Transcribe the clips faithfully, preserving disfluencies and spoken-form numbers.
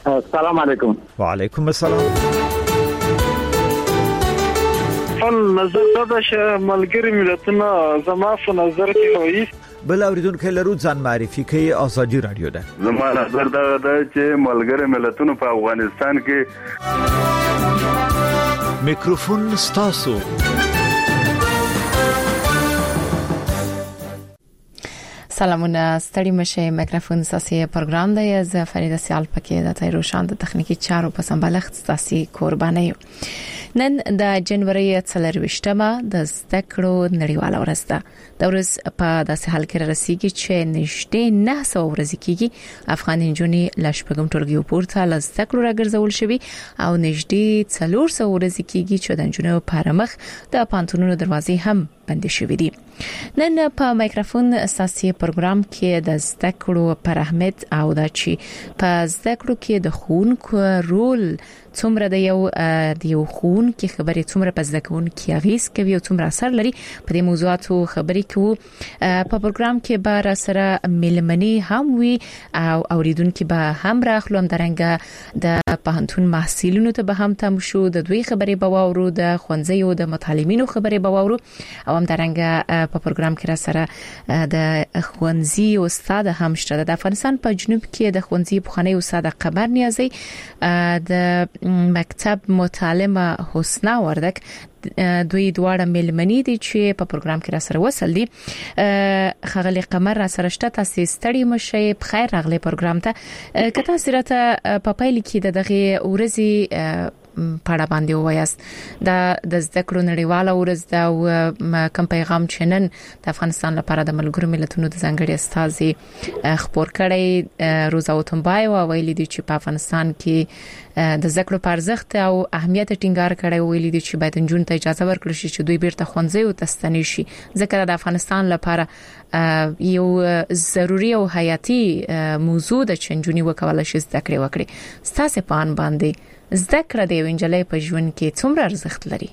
السلام علیکم. وعلیکم السلام. خپل نظر دا چې ملګری ملتونه زما په نظر کې وایي بل اوریدونکو لرو ځان معرفي کوي ازادي رادیو ده. زما نظر دا ده چې ملګری ملتونه په افغانستان کې میکروفون ستاسو. سلامونه ستړي مشه. میکروفون ساسي پروګرام دی. زه فریده سیال پکې د تایروشان د تخنیکی چارو په سمبالښت ساسي قرباني یم. نن د جنوري څلرويشتمه د زده کړو نړیواله ورځ ده. د ورځ په داسې حال کې رسیدي چې نږدې نه سو ورځې کېږي افغان نجونې لشپګم ټولګي پورته ل زده کړو راګرځول شوی او نږدې څلور سو ورځې کېږي چې د نجونو په مخ د پانتونونو دروازې هم بند شوې دي. نن په میکروفون اساسي پروګرام کې د زده کړو پر اهمیت او د چی په زده کړو کې د خونکو رول څومره د یو د یو خون کې خبرې څومره په زده کون کې اغیز کوي او څومره اثر لري په دې موضوعاتو خبرې کوو. په پروګرام کې به را سره ملمنې هم وي او اوریدونکو به هم راخلو هم درنګ د پهنتون محصلینو ته به هم تم شو د دوی خبرې به واورو د خوندزیو د متعلمینو خبرې به واورو او هم درنګ په پروګرام کې را سره د خوندزي استاد هم شته. د افغانستان په جنوب کې د خوندزي بخاني استاد قمر نیازی د مکتب متعلمه حسنا وردک دوی دواړه ملمنې دي چې په پروګرام کې را سره وصل دي. خغلی قمر را سره شته. تاسو ستړي مشه. بخیر راغلی پروګرام ته. کته سرته په پایل کې د دغه ورځي پړه باندې وایست د د زده کړو نړیواله ورځ دا کوم پیغام چنن د افغانستان لپاره د ملګرو ملتونو د ځنګړي استازي خبر کړي روزا وتمبای او ویلي دي چې په افغانستان کې د زده کړو په ارزښت او اهمیت ټینګار کړي ویلي دي چې باید جون ته اجازه ورکړي چې دوی بیرته خوندزي او تستنی شي ځکه د افغانستان لپاره یو ضروری او حیاتي موضوع د چنجونی وکول شي زده کړې وکړي. ستاسو په ان باندې زده کړه د وینجلې په ژوند کې څومره ارزښت لري؟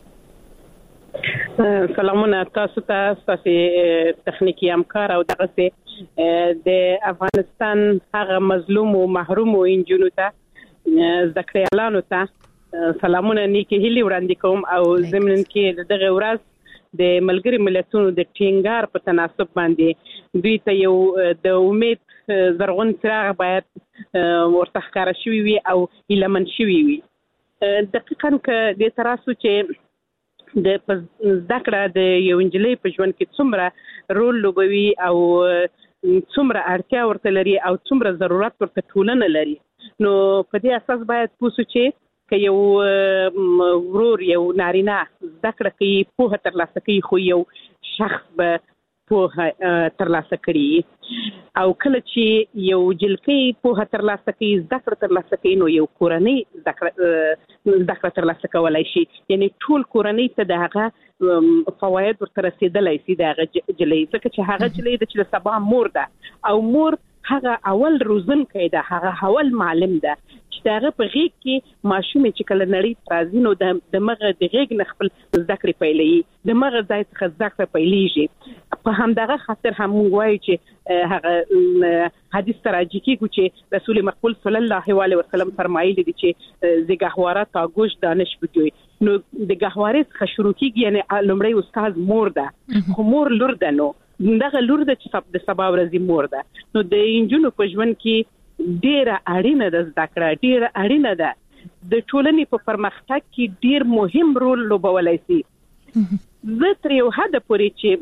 سلامونه تاسو ته تاسو تخنیکی همکار او دغه د افغانستان هغه مظلوم او محروم او انجونو ته زده کړیالانو ته سلامونه نیکی هیلي وړاندې کوم او زمونږ کې دغه ورځ د ملګری ملتونو د ټینګار په تناسب باندې دوی ته یو د امید زرغون څراغ باید ورته ښکاره شوی وي او ایلمن شوی وي. دقیقاً که د تراسو چې د ذکر د یو انجلۍ په ژوند کې څومره رول لوبوي او څومره اړتیا ورته لري او څومره ضرورت ورته ټولنه لري نو په دې اساس باید پوسو چې که یو ورور یو نارینه ذکر کوي په ترلاسه کوي خو یو شخص به په ترلاسه کړي او کله چې یو جلکې په ترلاسه کوي ذکر ترلاسه کوي نو یو کورنۍ ذکر ذکر ترلاسه کولای شي یعنی ټول کورنۍ ته دغه فواید ورته رسیدلای شي دغه جلې ځکه چې هغه جلې د چې سبا مور ده او مور هغه اول روزن کېده هغه اول معلم ده چې دغه په غیږ کې ماشومې چې کله نړۍ ترازی نو د مغه د غیږ نخبل ذکر پیلې د مغه ځای څخه ذکر پیلېږي په همدغه خاطر هم وایي چې هغه حدیث تراجی کې چې رسول مقبول صلی الله علیه وسلم فرمایلی دي چې زګهواره تا گوش دانش بجوي نو د ګهوارې څخه شروع کیږي یعنی لومړی استاد مور ده خو مور لور ده نو دغه لور ده چې د سبا ورځې مور ده نو د انجونو په ژوند کې ډیره اړینه ده زده کړه ډیره اړینه ده د ټولنې په پرمختګ کې ډیر مهم رول لوبولای شي. زه تر یو حد پورې چې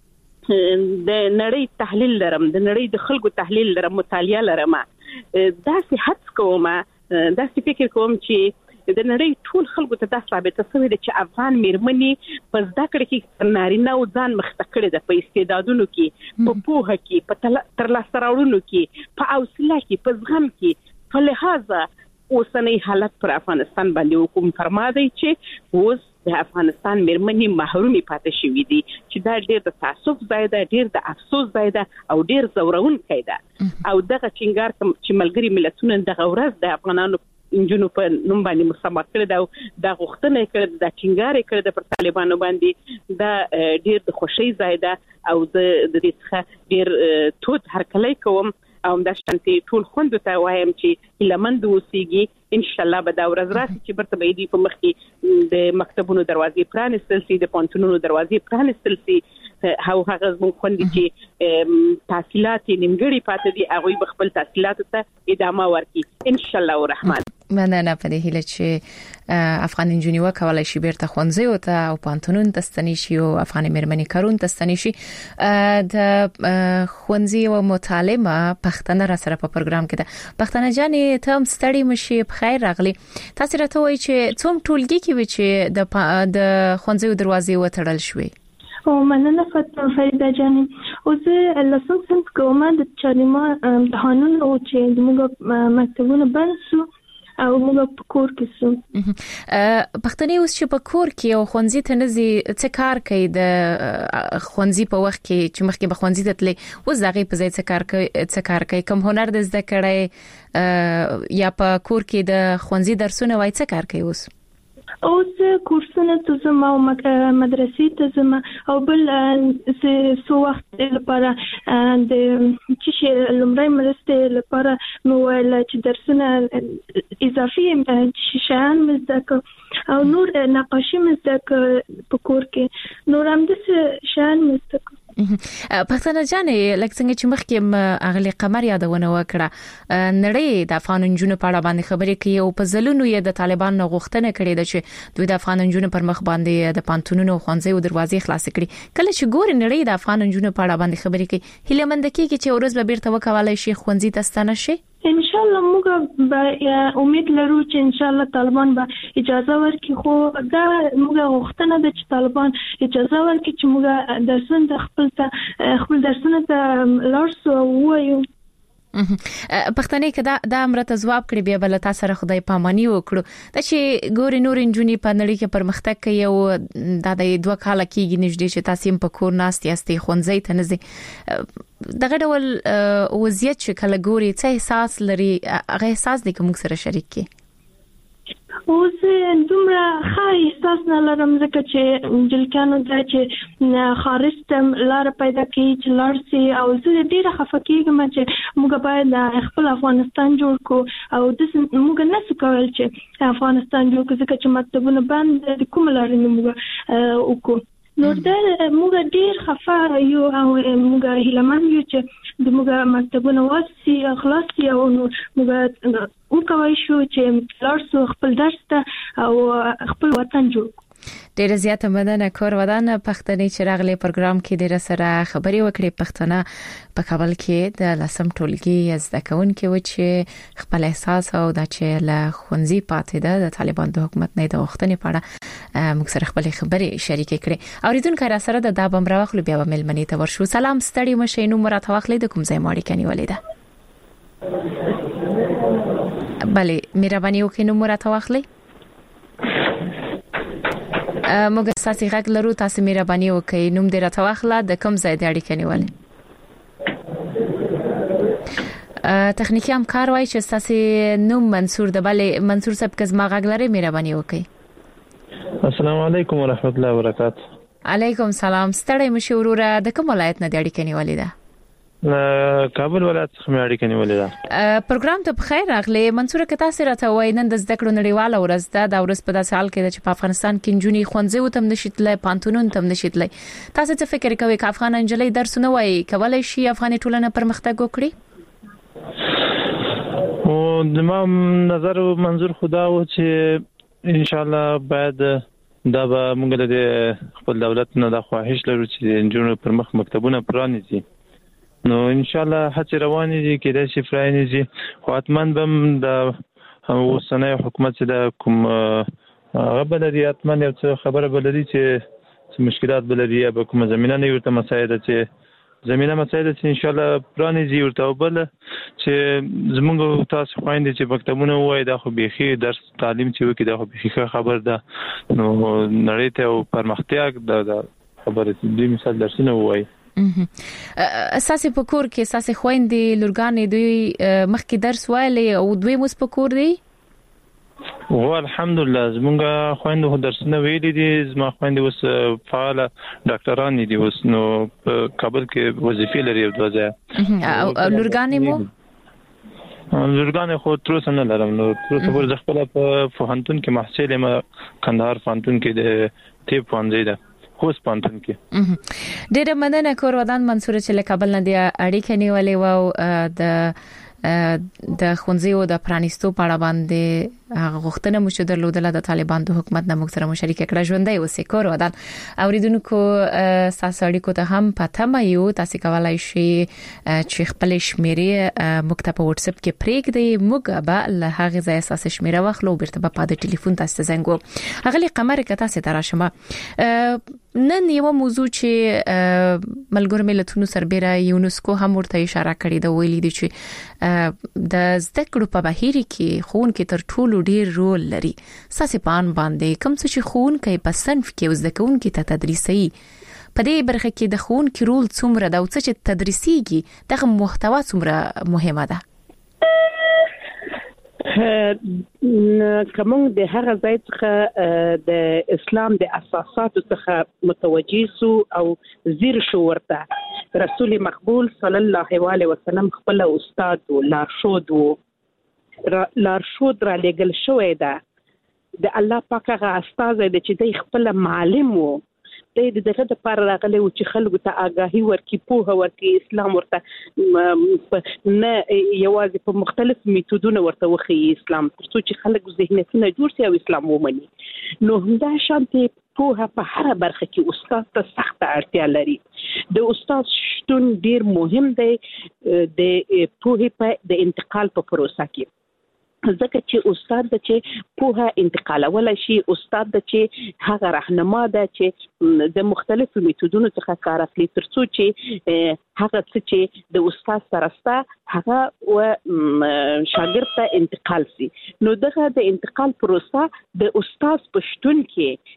د نړۍ تحلیل لرم د نړۍ د خلکو تحلیل لرم مطالعه لرم داسې حد کوم داسې فکر کوم چې د نړۍ ټول خلکو ته دا ثابته شوې ده چې افغان میرمنې په زده کړه کې نارینه او ځان مخته کړي ده په استعدادونو کې په پوهه کې په ترلاسه راوړلو کې په حوصله کې په زغم کې په لحاظه اوسنۍ حالت پر افغانستان باندې حکم فرما دی چې اوس د افغانستان میرمنې محرومي پاتې شوې دي چې دا ډېر د تعصب ځای ده ډېر د افسوس ځای ده او ډېر زورونکی ده او دغه ټینګار چې ملګري ملتونه دغه ورځ د افغانانو انجونو په نوم باندې مستمر کړی دا د غوښتنې کړی د ټینګار کړی د پر طالبانو باندې دا ډېر د خوشي ځای ده او د دې څخه ډېر تود هرکلی کوم او د شانتي ټول خوند ته وایم چې لمند اوسېږي ان شاء الله به دا ورځ راشي چې برته به دې په مخ کې د مکتبونو دروازې پرانستل شي د پونتونونو دروازې پرانستل شي هاو هغه زموږ خوند چې تحصیلات نیمګړي پاتې دي هغه به خپل تحصیلات ته ادامه ورکړي ان شاء الله الرحمن. مننه په دې هیله چې افغان انجنیری وکولای شي بیرته خونځي او ته او پانتونون تستنی شي او افغان مېرمنې کارون تستنی شي. د خونځي او مطالعه پښتنه را سره په پروګرام کې ده. پښتنه جانې ته هم ستړي مشي په خیر راغلي. تاسو راته وایي چې څوم ټولګي کې و چې د د خونځي دروازې وتړل شوې؟ او مننه فاطمه فریده جانې. او زه لسم صنف کومه د چاریما امتحانونه او چې موږ مکتبونه بند شو او موږ په کور کې سو. پښتني اوس چې په کور کې او خونځي ته نزي څه کار کوي د خونځي په وخت کې چې مخکې به خونځي ته تللی اوس دغه په ځای څه کار کوي څه کار کوي کوم هنر د زده کړای یا په کور کې د خونځي درسونه وای څه کار کوي اوس؟ اوس کورسونه ته زم او مدرسې ته زم او بل څه وخت لپاره د چې لمړی مرسته لپاره نو ول چې درسونه اضافي شیان مزدک او نور نقاشي مزدک په کور کې نور هم د شیان مزدک. پښتنه جانې لکه څنګه چې مخکې اغلی قمر یادونه وکړه نړۍ د افغان انجونو په اړه باندې خبرې کوي او په ځلونو یې د طالبان غوښتنه کړې ده چې دوی د افغان انجونو پر مخ باندې د پانتونونو خونځي او دروازې خلاص کړي. کله چې ګور نړۍ د افغان انجونو په اړه باندې خبرې کوي هیله مند کیږي چې ورځ به بیرته وکولای شي خونځي تستانه شي. ان شاء الله موږ به امید لرو چې ان شاء الله طالبان به اجازه ورکړي خو دا موږ غوښتنه ده چې طالبان اجازه ورکړي چې موږ درسونه خپل ته خپل درسونه ته لارسو وایو. پښتنې کدا د امرته جواب کړی بیا بل تاسو سره خدای پامانی وکړو دا چې ګوري نور انجونی په نړۍ کې پرمختګ کوي او دا د دوه کال کېږي نږدې چې تاسو په کور ناست یاستئ خونځي ته نزي دغه ډول وضعیت چې کله ګوري څه احساس لري هغه احساس دې کوم سره شریک کی؟ اوس دومره ښه احساس نه لرم ځکه چې جلکانو دا چې خارج ته لار پیدا کوي چې لارسي او زه ډیره خفه کېږم چې موږ باید خپل افغانستان جوړ کو او د موږ نه څه کول چې افغانستان جوړ کو ځکه چې مکتبونه بند د کوم لارې نه موږ وکړو. نو دا موږ ډیر خفه یو او موږ هیلمن یو چې د موږ مکتبونه واسي خلاصي او موږ وکوي شو چې لارسو خپل درس ته او خپل وطن جوړ. ډیره زیاته مننه کور ودان پښتني چې راغلي پروګرام کې ډیره سره خبري وکړي. پښتنه په کابل کې د لسم ټولګي زده کوونکي و چې خپل احساس او د چې له خونځي پاتې ده د طالبان د حکومت نه د وختنې پاړه موږ سره خپل خبري شریکې کړې. اوریدونکو را سره د دابم راوخلو بیا ملمنې ته ورشو. سلام ستړي مشه نو مراد واخلې د کوم ځای ماړي کني ولیدا بله مهرباني وکړئ نو مراد واخلې. موږ ساسي غږ لرو تاسو مهرباني وکړئ نوم دې راته واخله د کوم ځای د اړیکې نیولې. تخنیکی همکار وای چې تاسو نوم منصور د بله منصور صاحب کزما غږ لري مهرباني وکړئ. السلام علیکم ورحمت الله وبرکاته. علیکم سلام ستړی مشي وروره د کوم ولایت نه د اړیکې نیولې ده؟ کابل ولایت څخه مې اړیکه نیولې ده. پروګرام ته بخیر راغلی منصور که تاسو راته وای نن د زده کړو نړیواله ورځ ده دا ورځ په داسې حال کې ده چې په افغانستان کې انجونی خونځي وتم نشیتلای پانتونون تم نشیتلای تاسو څه فکر کوئ چې افغان انجلۍ درسونه وای کولای شي افغاني ټولنه پرمختګ وکړي؟ او د ما نظر منظور خدا و چې ان شاء الله باید دا به موږ د خپل دولت نه د خواهش لرو چې انجونو پر مخ مکتبونه پرانیزي. نو ان شاء الله هڅه روانې دي کې د شفرانیزي خو اتمن بم د اوسنۍ حکومت چې د کوم غبلدي اتمن یو څه خبره بلدي چې مشکلات بلدي یا کوم زمينه نه ورته مساعده چې زمينه مساعده چې ان شاء الله پرانیزي ورته بل چې زمونږ تاسو خويندې چې مکتبونه وای دا خو بيخي درس تعلیم چې وکي دا خو بيخي خبر ده نو نړۍ ته پرمختګ د خبره دې مثال درسونه وای. اساسي په کور کې اساسي خويندې لورګانې دوی مخکې درس وایي او دوی موږ په کور دي او الحمدلله زمونږ خويندې درسونه ویلي دي زما خويندې اوس فعال ډاکټران دي اوس نو په کابل کې وظیفې لري او دوزه او لورګانې مو لورګان خو تر څه نه لرم نو تر څه ور ځخپل په فهمتون کې محصل ما کندهار فهمتون کې د تیپ فهمځي ده خو سپانتون کې ډېر مننه کور ودان منصور چې له کابل نه دی اړیکه نیولې و د د خونځیو د پرانیستو په اړه باندې هغه غوښتنه مو چې درلودله د طالبان د حکومت نه موږ سره مشارکت کړه ژوندۍ اوسې کور ودان اوریدونکو ساسو اړیکو ته هم پته مې یو تاسو کولای شئ چې خپل شمیرې موږ ته په واتس اپ کې پریږدئ موږ به له هغه ځای اساس شمیره واخلو بیرته په پاده ټلیفون تاسو زنګو هغه قمر کته سي تراشمه نن یو موضوع چې ملګر ملتونو سربېره یونسکو هم ورته اشاره کړې ده ویلي دي چې د زده کړو په بهیر کې خون کې تر ټولو ډیر رول لري ساسي پان باندې کوم څه چې خون کې په صنف کې زده کوونکو ته تدریسي په دې برخه کې د خون کې رول څومره دا او څه چې تدریسيږي دغه محتوا څومره مهمه ده کوم د هغه ځای څخه د اسلام د اساساتو څخه متوجي سو او زیر شو ورته رسول مقبول صلی الله علیه وسلم خپل استاد او لارښود وو لارښود را لګل شوی ده د الله پاک هغه استاد دی چې د خپل معلم وو د دغه د پر راغلی او چې خلکو ته آگاهي ورکړي پوهه ورکړي اسلام ورته نه یوازې په مختلف میتودونو ورته وخی اسلام ترڅو چې خلک ذهنیتونه جوړ شي او اسلام ومني نو همدا شانتي پوهه په هر برخه کې استاد ته سخت اړتیا لري د استاد شتون ډیر مهم دی د پوهه په د انتقال په پروسه کې ځکه چې استاد د چې پوهه انتقالول شي استاد د چې هغه راهنما ده چې د مختلفو میتودونو څخه کار اخلي ترڅو چې هغه څه چې د استاد سره ستا هغه و شاګرد ته انتقال شي نو دغه د انتقال پروسه د استاد په شتون کې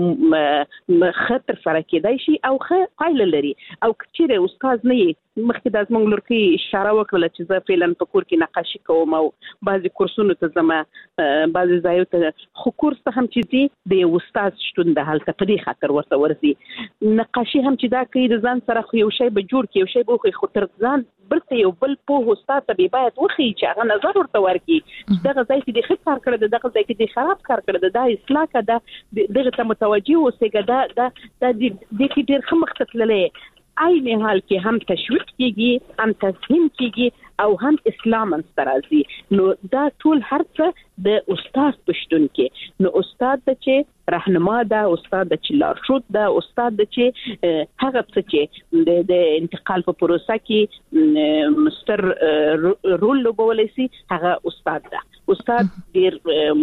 خطر سره کېدای شي او ښه پایله لري او چې استاد نه مخکې د زموږ لورکي اشاره وکړه چې زه فعلا په کور کې نقاشي کوم او بعضي کورسونو ته زما بعضي ځایو ته خو کورس ته هم چې دي د یو استاد شتون د هلته په دې خاطر ورته ورځي نقاشي هم چې دا کوي د ځان سره خو یو شی به جوړ کړي یو شی به خو تر ځان بلته یو بل په استاد ته باید وخی چې هغه نظر ورته ورکړي دغه ځای کې د ښه کار کړی دغه ځای کې د خراب کار کړی دا اصلاح کړه دغه ته متوجي اوسېګه دا دا د دې ډېر ښه مخ ته تللی عین حال کې هم تشویق کیږي هم تفهیم کیږي او هم اسلام انسترازي نو دا ټول هر څه د استاد پښتون کې نو استاد د چې راهنما ده استاد د چې لارښود ده استاد د چې هغه څه چې د انتقال په پروسه کې مستر رول لوبولای شي هغه استاد ده استاد ډیر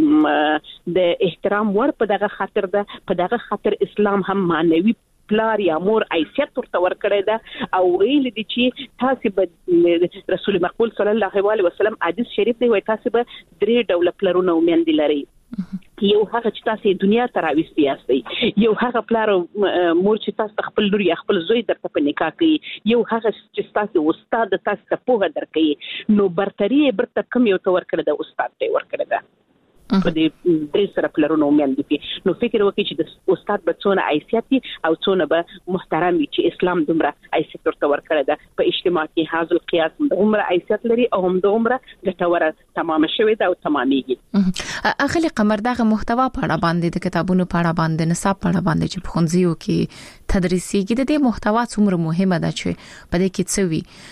د احترام ور په دغه خاطر ده په دغه خاطر اسلام هم معنوي پلار یا مور ایثیت ورته ورکړی ده او ویل دي چې تاسو به رسول مقبول صلی الله علیه وسلم حدیث شریف دی وای تاسو به درې ډول پلرونه ومندي لري یو هغه چې تاسو دنیا ته راوستي یاستئ یو هغه پلار مور چې تاسو خپل لور یا خپل زوی درته په نکاح کوي یو هغه چې تاسو استاد تاسو ته پوهه درکړي نو برتری برته کم یو تور کړی د استاد ته ور کړی ده په دې درې سره پلرونو ومندي نو فکر وکړي چې د استاد به څونه حیثیت او څونه به محترم وي چې اسلام دومره حیثیت ورته ورکړی ده په اجتماع کې حاصل قیاس دومره حیثیت لري او هم دومره ګټوره تمام شوی ده او تمامېږي اخلي قمر دغه محتوا په اړه باندې د کتابونو په اړه باندې نصاب په اړه باندې چې په خونځیو کې تدریسيږي د دې محتوا څومره مهمه ده چې په دې کې څه وي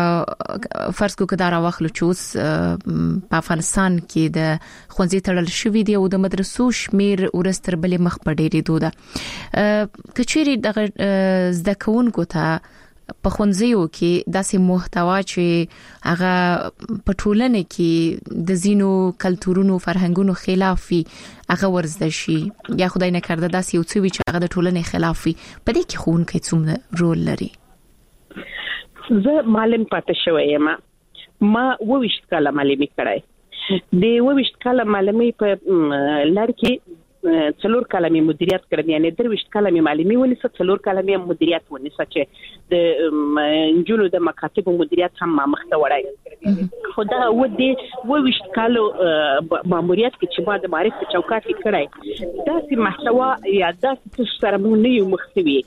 فرض کو کدار واخلو چې اوس په افغانستان کې د خونځي تړل شوې دي او د مدرسو شمیر ورستر بلې مخ په ډېرې دوده کچېری د زده کوونکو ته په خونځیو کې داسې محتوا چې هغه په ټولنه کې د زینو کلتورونو فرهنګونو خلافي هغه ورزده شي یا خدای نه کړه داسې یو څه وي چې هغه د ټولنې خلافي په دې کې خونکې څومره رول لري زه معلم پاتې شوی یم ما وویشت کاله معلمي کړای د وویشت کاله معلمي په لړ کې څلور کلمې مدیریت کړم، یعنی درويشت کلمې معلومي ونیسه، څلور کلمې مدیریت ونیسه چې د جنو د مکاتب مدیریت هم ما مخته وړای. خدا و دې و وشت کالو ماموریت کې چې ما د معرفت چوکاټ کې کړای داسې محتوا یا داسې سره مونږ نه یو مختوي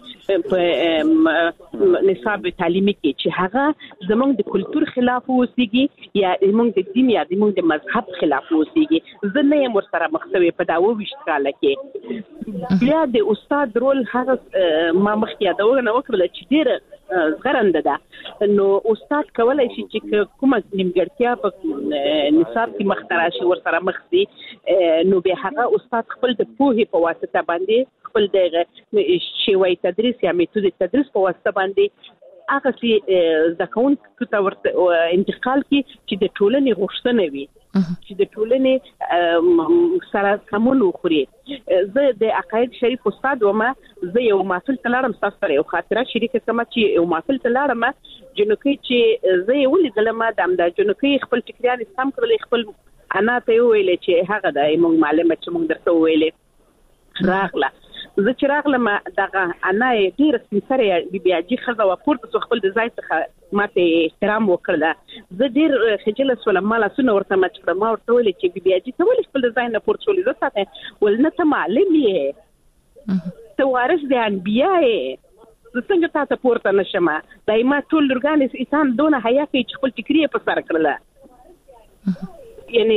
په نصاب تعلیمي کې چې هغه زمونږ د کلچر خلاف وسیږي یا زمونږ د دین یا زمونږ د مذهب خلاف وسیږي. زه نه یم ورسره مختوي په دا و وشت کال کې. بیا د استاد رول هغه ما مخکې یادونه وکړه چې ډېر غرنده ده، نو استاد کولای شي چې کومه نیمګړتیا په نصاب کې مخترا شي ورسره مخ شي، نو به هغه استاد خپل د پوهې په واسطه باندې خپل د شیوه تدریس یا میتود تدریس په واسطه باندې هغه چې ځکهون ته ورته انتقال کی چې د ټولنې غوښتنه وي چې د ټولنې سره سمون وخوري. زه د عقاید شریف استاد ومه، زه یو محفل تلارم تاسو سره یو خاطره شریکه کوم چې یو محفل تلارم جنوکي چې زه یو لیدلم د امدا جنوکي خپل ټکریان سم کړل، خپل انا ته ویل چې هغه د موږ معلمه چې موږ درته ویلې راغله. زه چې راغلم دغه انا ډیر سره بي بي اجي خزه ورپورته خپل د ځای څخه ماته احترام وکړه. زه ډیر خجل سولم مال سونه ورته مچ ما ورته ویل چې بي بي اجي ته ولې خپل د ځای نه پورته ولې زه ساته ولنه ته معلم یې ته وارث د انبیا یې زه څنګه تاسو پورته نشم. دایما ټول لورګان انسان دونه حیا کوي چې خپل فکری په سر کړل، یعنی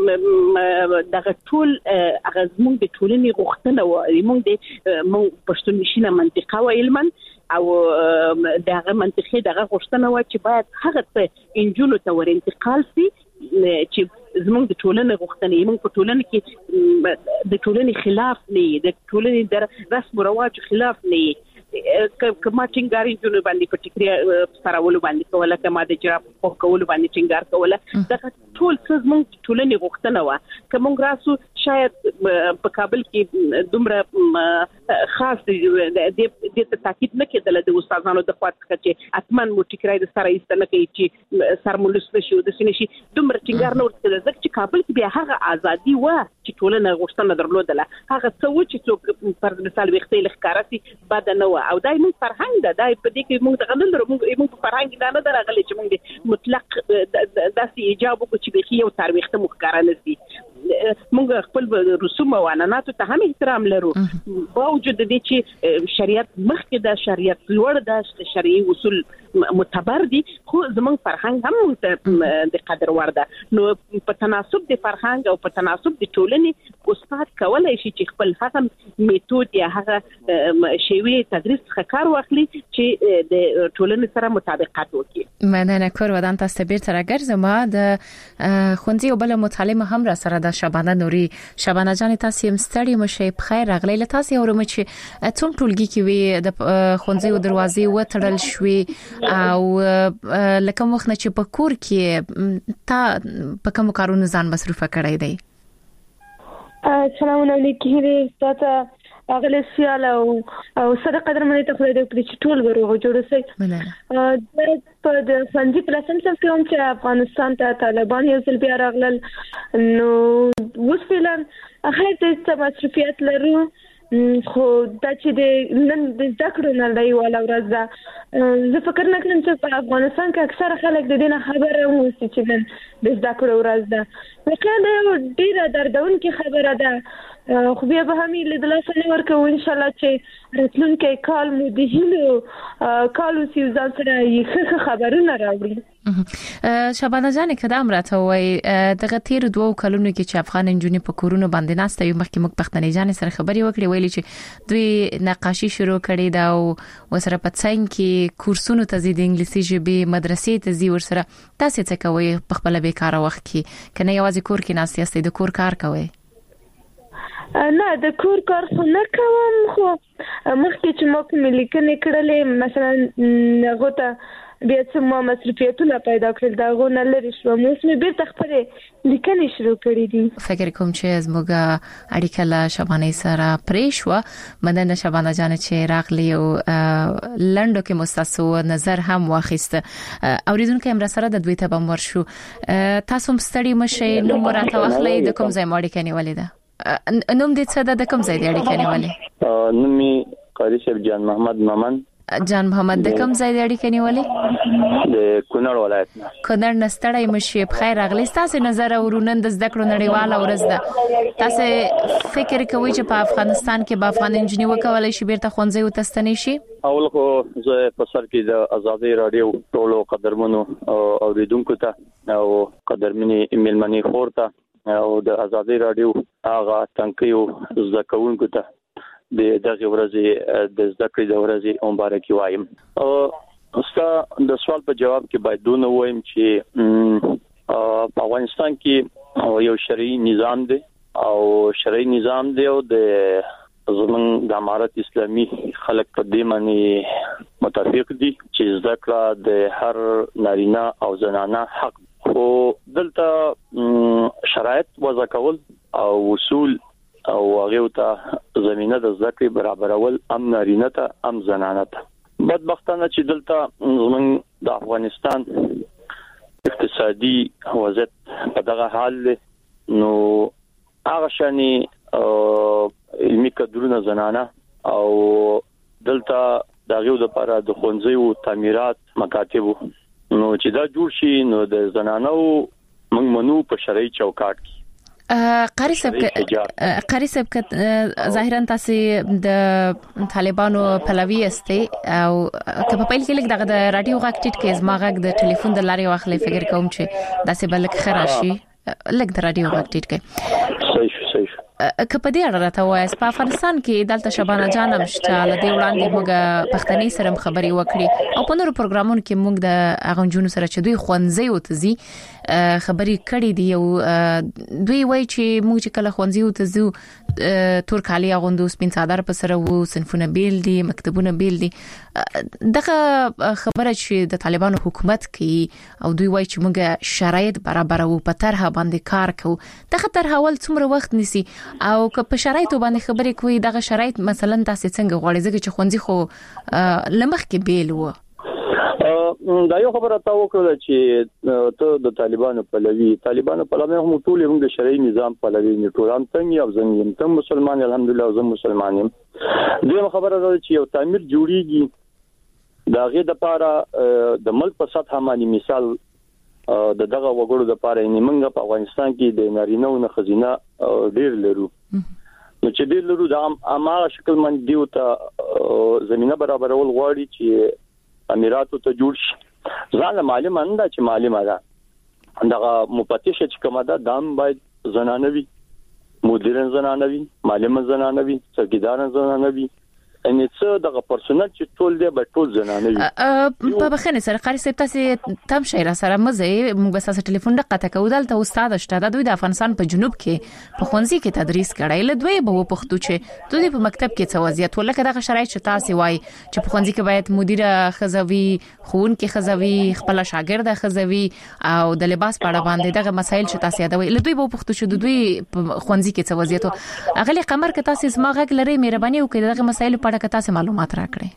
دغه ټول هغه زموږ د ټولنې غوښتنه و، زموږ د مو پښتون نشینه منطقه و علمن او دغه منطقه دغه غوښتنه و چې باید هغه ته انجونو ته ور انتقال شي چې زموږ د ټولنې غوښتنې موږ په ټولنه کې د ټولنې خلاف نه، د ټولنې د رسم او رواج خلاف نه. کما ټینګار جنو باندې په ټیکري سره ول باندې کوله، کما د جراب په کول باندې ټینګار کوله، دا ټول څه موږ ټولنې غوښتنه و. کوم راسو شاید په کابل کې دومره خاص د د تاکید نه کېدل د استادانو د خوا څخه چې اتمن مو ټیکري د سره ایستنه کوي چې سرمولس نشي د سنشي دومره ټینګار نه ورته ځکه چې کابل کې بیا هغه ازادي و چې ټولنه غوښتنه درلودله، هغه څه و چې څوک پر مثال وختې لخکارسي بد نه و. او دای موږ فرهنګ ده، دای په دې کې موږ د غندل موږ موږ فرهنګ دا نه درغلي چې موږ مطلق داسې ایجاب وکړو چې به یو تاریخ ته مخکاره نشي. موږ خپل رسوم او عنعنات ته هم احترام لرو، باوجود د دې چې شریعت مخکې د شریعت لوړ د شرعي اصول معتبر دي، خو زموږ فرهنګ هم د قدر ورده. نو په تناسب د فرهنګ او په تناسب د ټولنې استاد کولای شي چې خپل هغه میتود یا هغه شیوه تدریس څخه کار واخلي چې د ټولنې سره مطابقت وکړي. مننه کور ودان تاسو به تر اگر زما د خونځي او بل متعلم هم را سره د شبانه نوري. شبانه جان تاسو هم ستړي مشه بخیر راغلی له تاسو اورم چې څوم ټولګي کې وي د خونځي او دروازې وټړل شوې او لکه مخنه چې په کور کې تا په کوم کارونو ځان مصروفه کړی دی؟ السلام علیکم استاد اغلی سیال او او سره قدر منې ته خو دې کړی چې ټول ورغو جوړ شي. مننه. په د فنجي پلاسم څخه کوم چې افغانستان ته طالبان یو ځل بیا راغلل، نو اوس فعلا هغه د مصرفیت لرو، خو دا چې د نن د ذکر نه لای ولا ورځ ده. زه فکر نه کوم چې په افغانستان کې اکثر خلک د دې نه خبره وو چې نن د ذکر ورځ ده. لکه دا یو ډیره دردونکې خبره ده، خو بیا به هم له دلاسه ورکو ان شاء الله چې راتلونکي کال مو د هیلو کالو سی ځان سره یې خبرونه راوړي. شبانه جان کدا امراته وای دغه تیر دوه کلونو کې چې افغان انجونی په کورونو باندې ناسته یو مخکې مخ پښتنې جان سره خبري وکړي، ویلي چې دوی نقاشي شروع کړي دا او وسره په څنګ کې کورسونو ته زیات انګلیسي ژبه مدرسې ته زی ورسره تاسو څه کوي په خپل بیکاره وخت کې کنه یوازې کور کې ناسته یاستئ د کور کار کوي؟ نه د کور کار خو نه کوم، خو مخکې چې ما کوم لیکنې کړلې مثلا غوته بیا چې ما مصرفیتونه پیدا کړل دا غو نه لري شو، مو اسمه بیرته خپل لیکنې شروع کړې دي. فکر کوم چې زموږه اړیکه له شبانه سره پرې شو. مننه شبانه جان چې راغلی او لندو کې مستاسو نظر هم واخیست. اوریدونکو هم سره د دوی ته بمور شو. تاسو هم ستړي مشه نو مراته واخلې د کوم ځای ماړي کني ولیده؟ نوم دې څه د کوم ځای دی اړیکه نیولې؟ نومي قاری صاحب جان محمد مامن. جان محمد د کوم ځای دی اړیکه نیولې؟ د کونړ ولایت نه. کونړ نستړی مشي په خیر اغلی. تاسو نظر ورونن د زده کړو نړیواله ورځ ده، تاسو فکر کوئ چې په افغانستان کې به افغان انجنیر وکولای شي بیرته ښوونځي وتستنی شي؟ اول خو زه په سر کې د ازادي رادیو ټولو قدرمنو اوریدونکو ته او قدرمنې ایمیلمنې خورته او د ازادي رادیو هغه تنکیو زده کوونکو ته د دغه ورځې د زده کړې د ورځې مبارکي وایم. او ستا د سوال په جواب کې باید دونه وایم چې په افغانستان کې یو شرعي نظام دی او شرعي نظام دی او د زمون د امارت اسلامي خلک په دې معنی متفق دي چې زده کړه د هر نارینه او زنانه حق، خو دلته شرایط وضع کول او اصول او هغه ته زمينه د زده کړې برابرول ام نارینه ته ام زنانه ته. بدبختانه چې دلته زمون د افغانستان اقتصادي وضعیت په دغه حال له نو هغه شانی علمي کدرونه زنانه او دلته دغه لپاره د خونځیو تعمیرات مکاتب نو چې دا جوړ شي نو د زنانو موږ منو په شرعي چوکاټ کې. قاری صاحب قاری صاحب ک ظاهرا تاسو د طالبانو پلوي استي او که په پیل کې لګ دغه د رادیو غاک ټیټ کې زما غاک د ټلیفون د لارې واخلې فکر کوم چې داسې بلک خراشي لګ د رادیو غاک ټیټ کې. صحیح صحیح. که په دې اړه راته وایي په افغانستان کې دلته شبانه جانم شته لدی وړاندې موږ پښتني سره خبري وکړي او په نورو پروګرامونو کې موږ د اغونجونو سره چې دوی خوانځي او تزي خبري کړي دي او دوی وایي چې موږ چې کله خوانځي او تزو تور کالي اغوندو سپین صادر په سره وو صنفونه بیل دي مکتبونه بیل دي دغه خبره چې د طالبانو حکومت کې او دوی وایي چې موږ شرایط برابر وو په طرحه باندې کار کوو دغه طرحه ول څومره وخت نسی او که په شرایطو باندې خبرې کوي دغه شرایط مثلا تاسو څنګه غواړئ ځکه چې خوندې خو لمخ کې بیل و دا یو خبره تا وکړه چې ته د طالبانو پلوي طالبانو پلوي هم ټول یو د شرعي نظام پلوي نه ټول هم څنګه او زمين ته مسلمان الحمدلله زم مسلمان یم. دغه خبره ده چې یو تعمیر جوړیږي دا غي د پاره د ملک په سطح باندې مثال د دغه وګړو د پاره نیمنګ په افغانستان کې د نارینه او خزینه ډیر لرو نو چې ډیر لرو د اماره شکل من دیو ته زمينه برابرول غواړي چې اماراتو ته جوړ شي ځان معلومه انده چې معلومه ده دغه مفتش چې کومه ده دام باید زنانوي مدیران زنانوي معلم زنانوي څوکیدار زنانوي ان څه دغه پرسونل چې ټول دی به ټول زنانوي په بخنه سره قاری صاحب تاسو تم شهر سره مزه موږ بس تاسو ټلیفون دقه تکو دلته استاد شته د دوی د افغانستان په جنوب کې په خونځي کې تدریس کړای ل دوی به پښتو چې دوی په مکتب کې څه وضعیت ولکه دغه شرایط چې تاسو وای چې په خونځي کې باید مدیر خزوي خون کې خزوي خپل شاګرد خزوي او د لباس په اړه باندې دغه مسایل چې تاسو یادوي ل دوی به پښتو چې دوی په خونځي کې څه وضعیت اغلی قمر کې تاسو اسما غږ لري مهرباني وکړئ دغه مسایل په که تاسو معلومات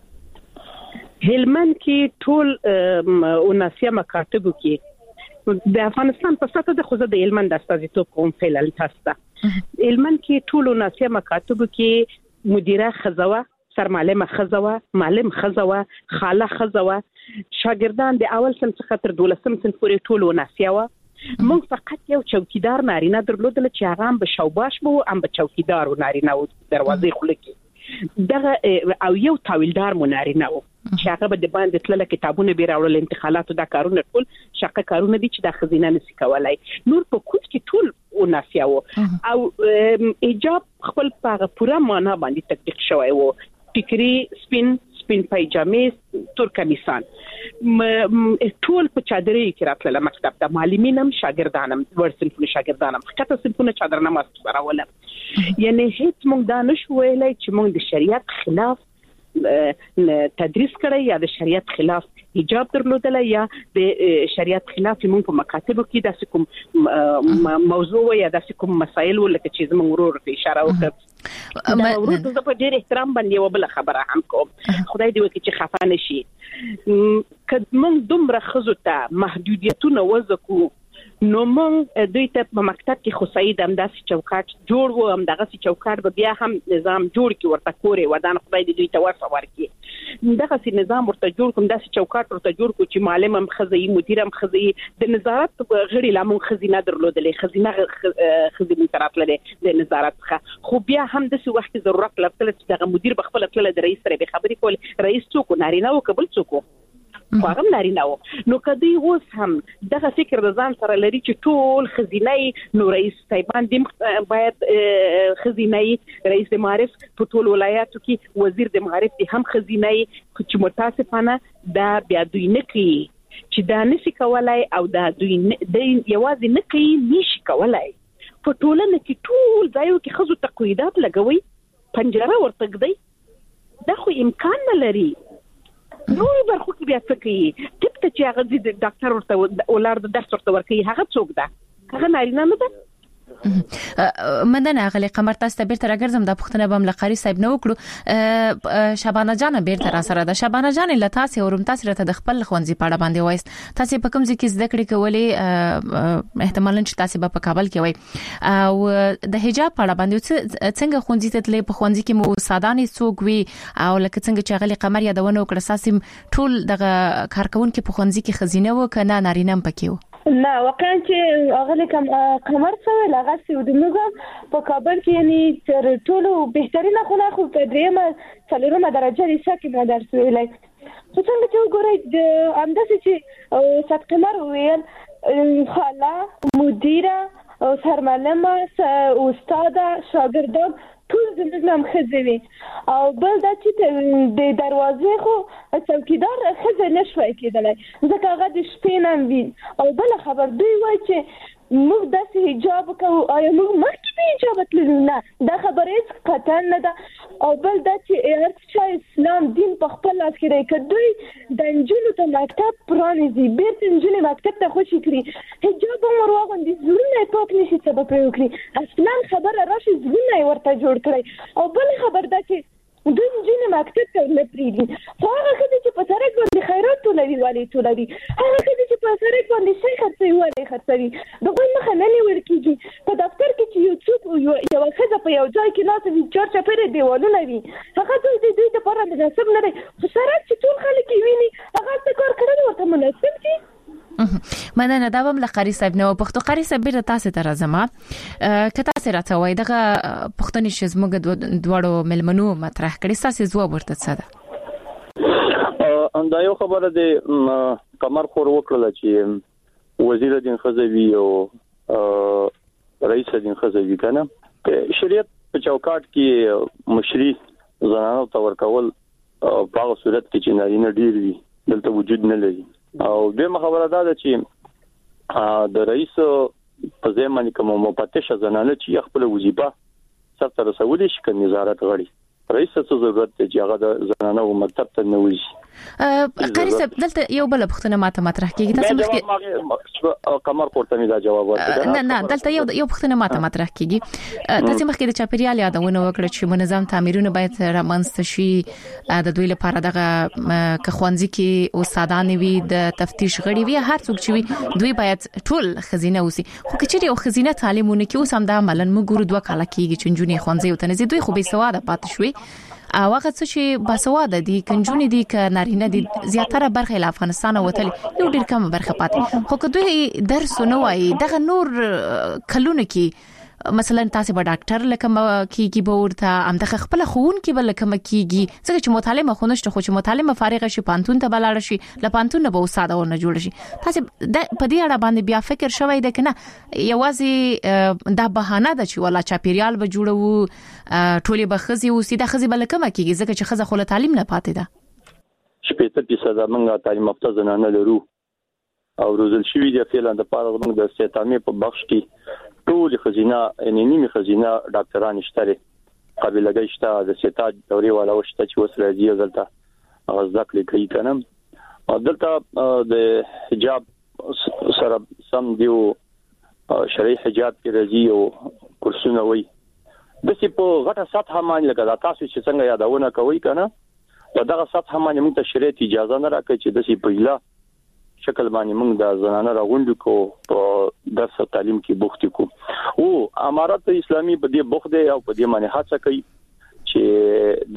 راکړئ. هلمند کې ټول اوناسیا مکاتبو کې د افغانستان په سطح د خوځه د هلمند استازیتوب کوم فعال تاسو هلمند کې ټول اوناسیا مکاتبو کې مدیره خزوه سرمعلمه خزوه معلم خزوه خاله خزوه شاګردان د اول سم څخه تر دولسم سم پورې ټول اوناسیا و موږ فقط یو چوکیدار نارینه درلودل چې هغه هم به شوباش بو هم به چوکیدار و نارینه و دروازې خلک دغه او یو تاویلدار مونارینه وو چې هغه به د باندې تلل کتابونه به راوړل انتقالاتو دا کارونه ټول شقه کارونه دي چې د خزینه نسی کولای نور په کوټ کې ټول اوناسیا وو او ایجاب خپل په پوره معنا باندې تطبیق شوی وو ټیکری سپین سپین پایجامې تور کمیسان ټول په چادرې کې راتلل مکتب ته معلمینم شاګردانم ورسنفونه شاګردانم کته سنفونه چادرنه ماست راوله یعنی هیڅ موږ دا نشو ویلای چې موږ د شریعت خلاف تدریس کړی یا د شریعت خلاف حجاب درلودل یا د شریعت خلاف موږ په مکاتبو کې د کوم موضوع یا د کوم مسایل ولکه چې زموږ ورور ته اشاره وکړه دا ورور ته په ډېر احترام باندې یو بل خبره هم کوم خدای دې وکړي چې خفه نشي کله موږ دومره خزو ته محدودیتونه وځکو نو موږ دوی ته په مکتب کې خو سید همداسې چوکاټ جوړ و، هم دغه چوکاټ به بیا هم نظام جوړ کی ورته کورې ودان خدای دې دوی ته ورسره ورکړي، دغه سي نظام ورته جوړ کوم، داسې چوکاټ ورته جوړ کو چې معلم هم خزي مدیر هم خزي د نظارت غړي لامون خزینه درلودلې، خزینه خزینه تراتلې د نظارت څخه، خو بیا هم د څه وخت ضرورت لرله چې دغه مدیر بخپل خپل د رئیس سره به خبرې کول، رئیس څوک نارینه او قبل څوک هغه نارینه و. نو کدی اوس هم دغه فکر د ځان سره لري چې ټول خزینه نو رئیس صاحبان دې باید خزینه رئیس د معارف په ټول ولایاتو کې وزیر د معارف دې هم خزینه چې متاسفانه دا بیا دوی نه کوي چې دا نشي کولای او دا دوی د یوازې نه کوي نشي کولای په ټولنه کې ټول ځایو کې خزو تقویدات لګوي، پنجره ورته ګدي، دا خو امکان نه لري. نو برخو کې بیا څه کوي ټیپ ته چې هغه د ډاکټر ورته ولر د درس ورته ورکوي، هغه څوک ده؟ هغه نارینه نه ده. مندنه غلي قمر تاسو ته بیرته راګرځم د پښتنه بم لقاری صاحب نو وکړو. شبانه جان بیرته را سره ده. شبانه جان لته سي ورم تاسو ته د خپل خوندزي پاړه باندې وایست، تاسو په کوم ځای کې زده کړې کولې؟ احتمالاً چې تاسو په کابل کې وای او د حجاب پاړه باندې څنګه خوندزي ته تلې؟ په خوندزي کې مو سادانې څوک وي او لکه څنګه چې غلي قمر یادونه وکړه ساسم ټول دغه کارکون کې په خوندزي کې خزینه و کنه نارینه پکې و؟ نه واقعا چې اغلی کوم قمر څه لغه سي د موږ په کابل کې یعنی تر ټولو بهترینه خونه خو په دریمه څلورمه درجه لري چې ما درس ویلای. خو څنګه چې وګورئ د امداسي چې صد قمر ویل خاله مدیره او سرمعلمه استاده شاګردان ټول زموږ نام خزوي او بل دا چې د دروازې خو څوکیدار خزه نشوي کېدلای ځکه هغه د شپې نام وی او بل خبر دوی وایي چې موږ داسې حجاب کوو، آیا موږ مخکې به حجاب تللو؟ نه، دا خبره هیڅ قطعا نه ده. او بل دا چې هر چا اسلام دین په خپل لاس کې دی، که دوی د نجونو ته مکتب پرانیزي بیرته نجونې مکتب ته خوشي کړي، حجاب هم ور واغوندي، زړونه یې پاک نشي څه به پرې وکړي، اصلا خبره راشي زړونه یې ورته جوړ کړی. او بل خبر دا چې دوی نجونې مکتب ته نه پرېږدي، خو هغه ښځې چې په سړک باندې خیرات ټولوي ولې ټولوي، هغه ښځې چې په سړک باندې شی خرڅوي ولې خرڅوي، د هغوی مخه نه نیول کېږي. په دفتر کې چې یو څوک یوه ښځه په یو ځای کې ناسته وي چار چاپېره دیوالونه وي، هغه دوی د دوی دپاره مناسب نه دی، خو سړک چې ټول خلک یې ویني هغه هلته کار کړی ورته مناسب دي. مننه. دا هم لقاری صاحب نو پښتو قاری صاحب بیره تاسو ته راځم که تاسو راته وای دغه پښتني چې زموږ دواړو ملمنو مطرح کړي تاسو ځواب ورته څه ده؟ اندا یو خبره ده کمر خور وکړه چې وزیر دین خزوی او رئیس دین خزوی کنه شریعت په چوکاټ کې مشري زنانو ته ورکول په هغه صورت کې چې نارینه ډیر وي دلته وجود نه لري. او دغه خبره ده چې د رئیس په ځای باندې کوم مفتش زنانه چې خپل وظیفه سرته رسولي شي کنه نظارت غړي، رئیس څه ضرورت دی چې هغه د زنانه او مکتب ته نه وځي. قاری صاحب دلته یو بل پښتنه ماته مطرح کیږي تاسو مخکې کمر کوړه می دا جواب ورکړه. نه نه دلته یو یو پښتنه ماته مطرح کیږي تاسو مخکې د چاپیریال یادونه وکړه چې منظم تعمیرونه باید رامنځته شي د دوی لپاره دغه که خوانځي کې استادان وي د تفتیش غړي وي هر څوک چې وي دوی باید ټول خزینه وسی، خو کچېری او خزینه تعلیمونه کې اوس هم دا عملاً موږ ګورو دوه کاله کېږي چې جنونی خوانځي او تنزي دوی خو به سواده پات شوي او هغه څه چې باسواده دي کنجونې دي ک نارینه دي زیاتره برخه له افغانستان وتل یو ډیر کم برخه پاتې، خو که دوی درس نه وایي دغه نور کلونه کې مثلا تاسو به ډاکټر لکه کیږي به ورته ام د خپل خون کې بل کم کیږي ځکه چې مطالعه خونشته، خو چې مطالعه فارغ شي پانتون ته بلاړ شي لپانتون نه به استاد ورنه جوړ شي. تاسو په دې اړه باندې بیا فکر شوی دی کنه یوازې دا بهانه ده چې ولا چاپیریال به جوړو ټولې به خزي او سیده خزي بل کم کیږي ځکه چې خزه خو تعلیم نه پاتې ده. شپږ فیصد موږ تعلیم یافته زنانه لرو او روزل شوی دی فعلا د پاره موږ د استعمار په بخش کې ټول خزینه یعنی نیمه خزینه ډاکټران شته قابل لګشته د سیتاج دوري والا وشته چې وس راځي دلته غزاک لیکي کنه دلته د حجاب سره سم دیو شرعي حجاب کې راځي او کورسونه وي د سی په غټه سطح باندې لګا تاسو چې څنګه یادونه کوي کنه دغه سطح باندې موږ ته شریعت اجازه نه راکړي چې د سی په اله شکل باندې موږ د زنانه راغونډو کو په درس تعلیم کې بوخت کو او امارات اسلامي په دې بوخت دی او په دې باندې هڅه کوي چې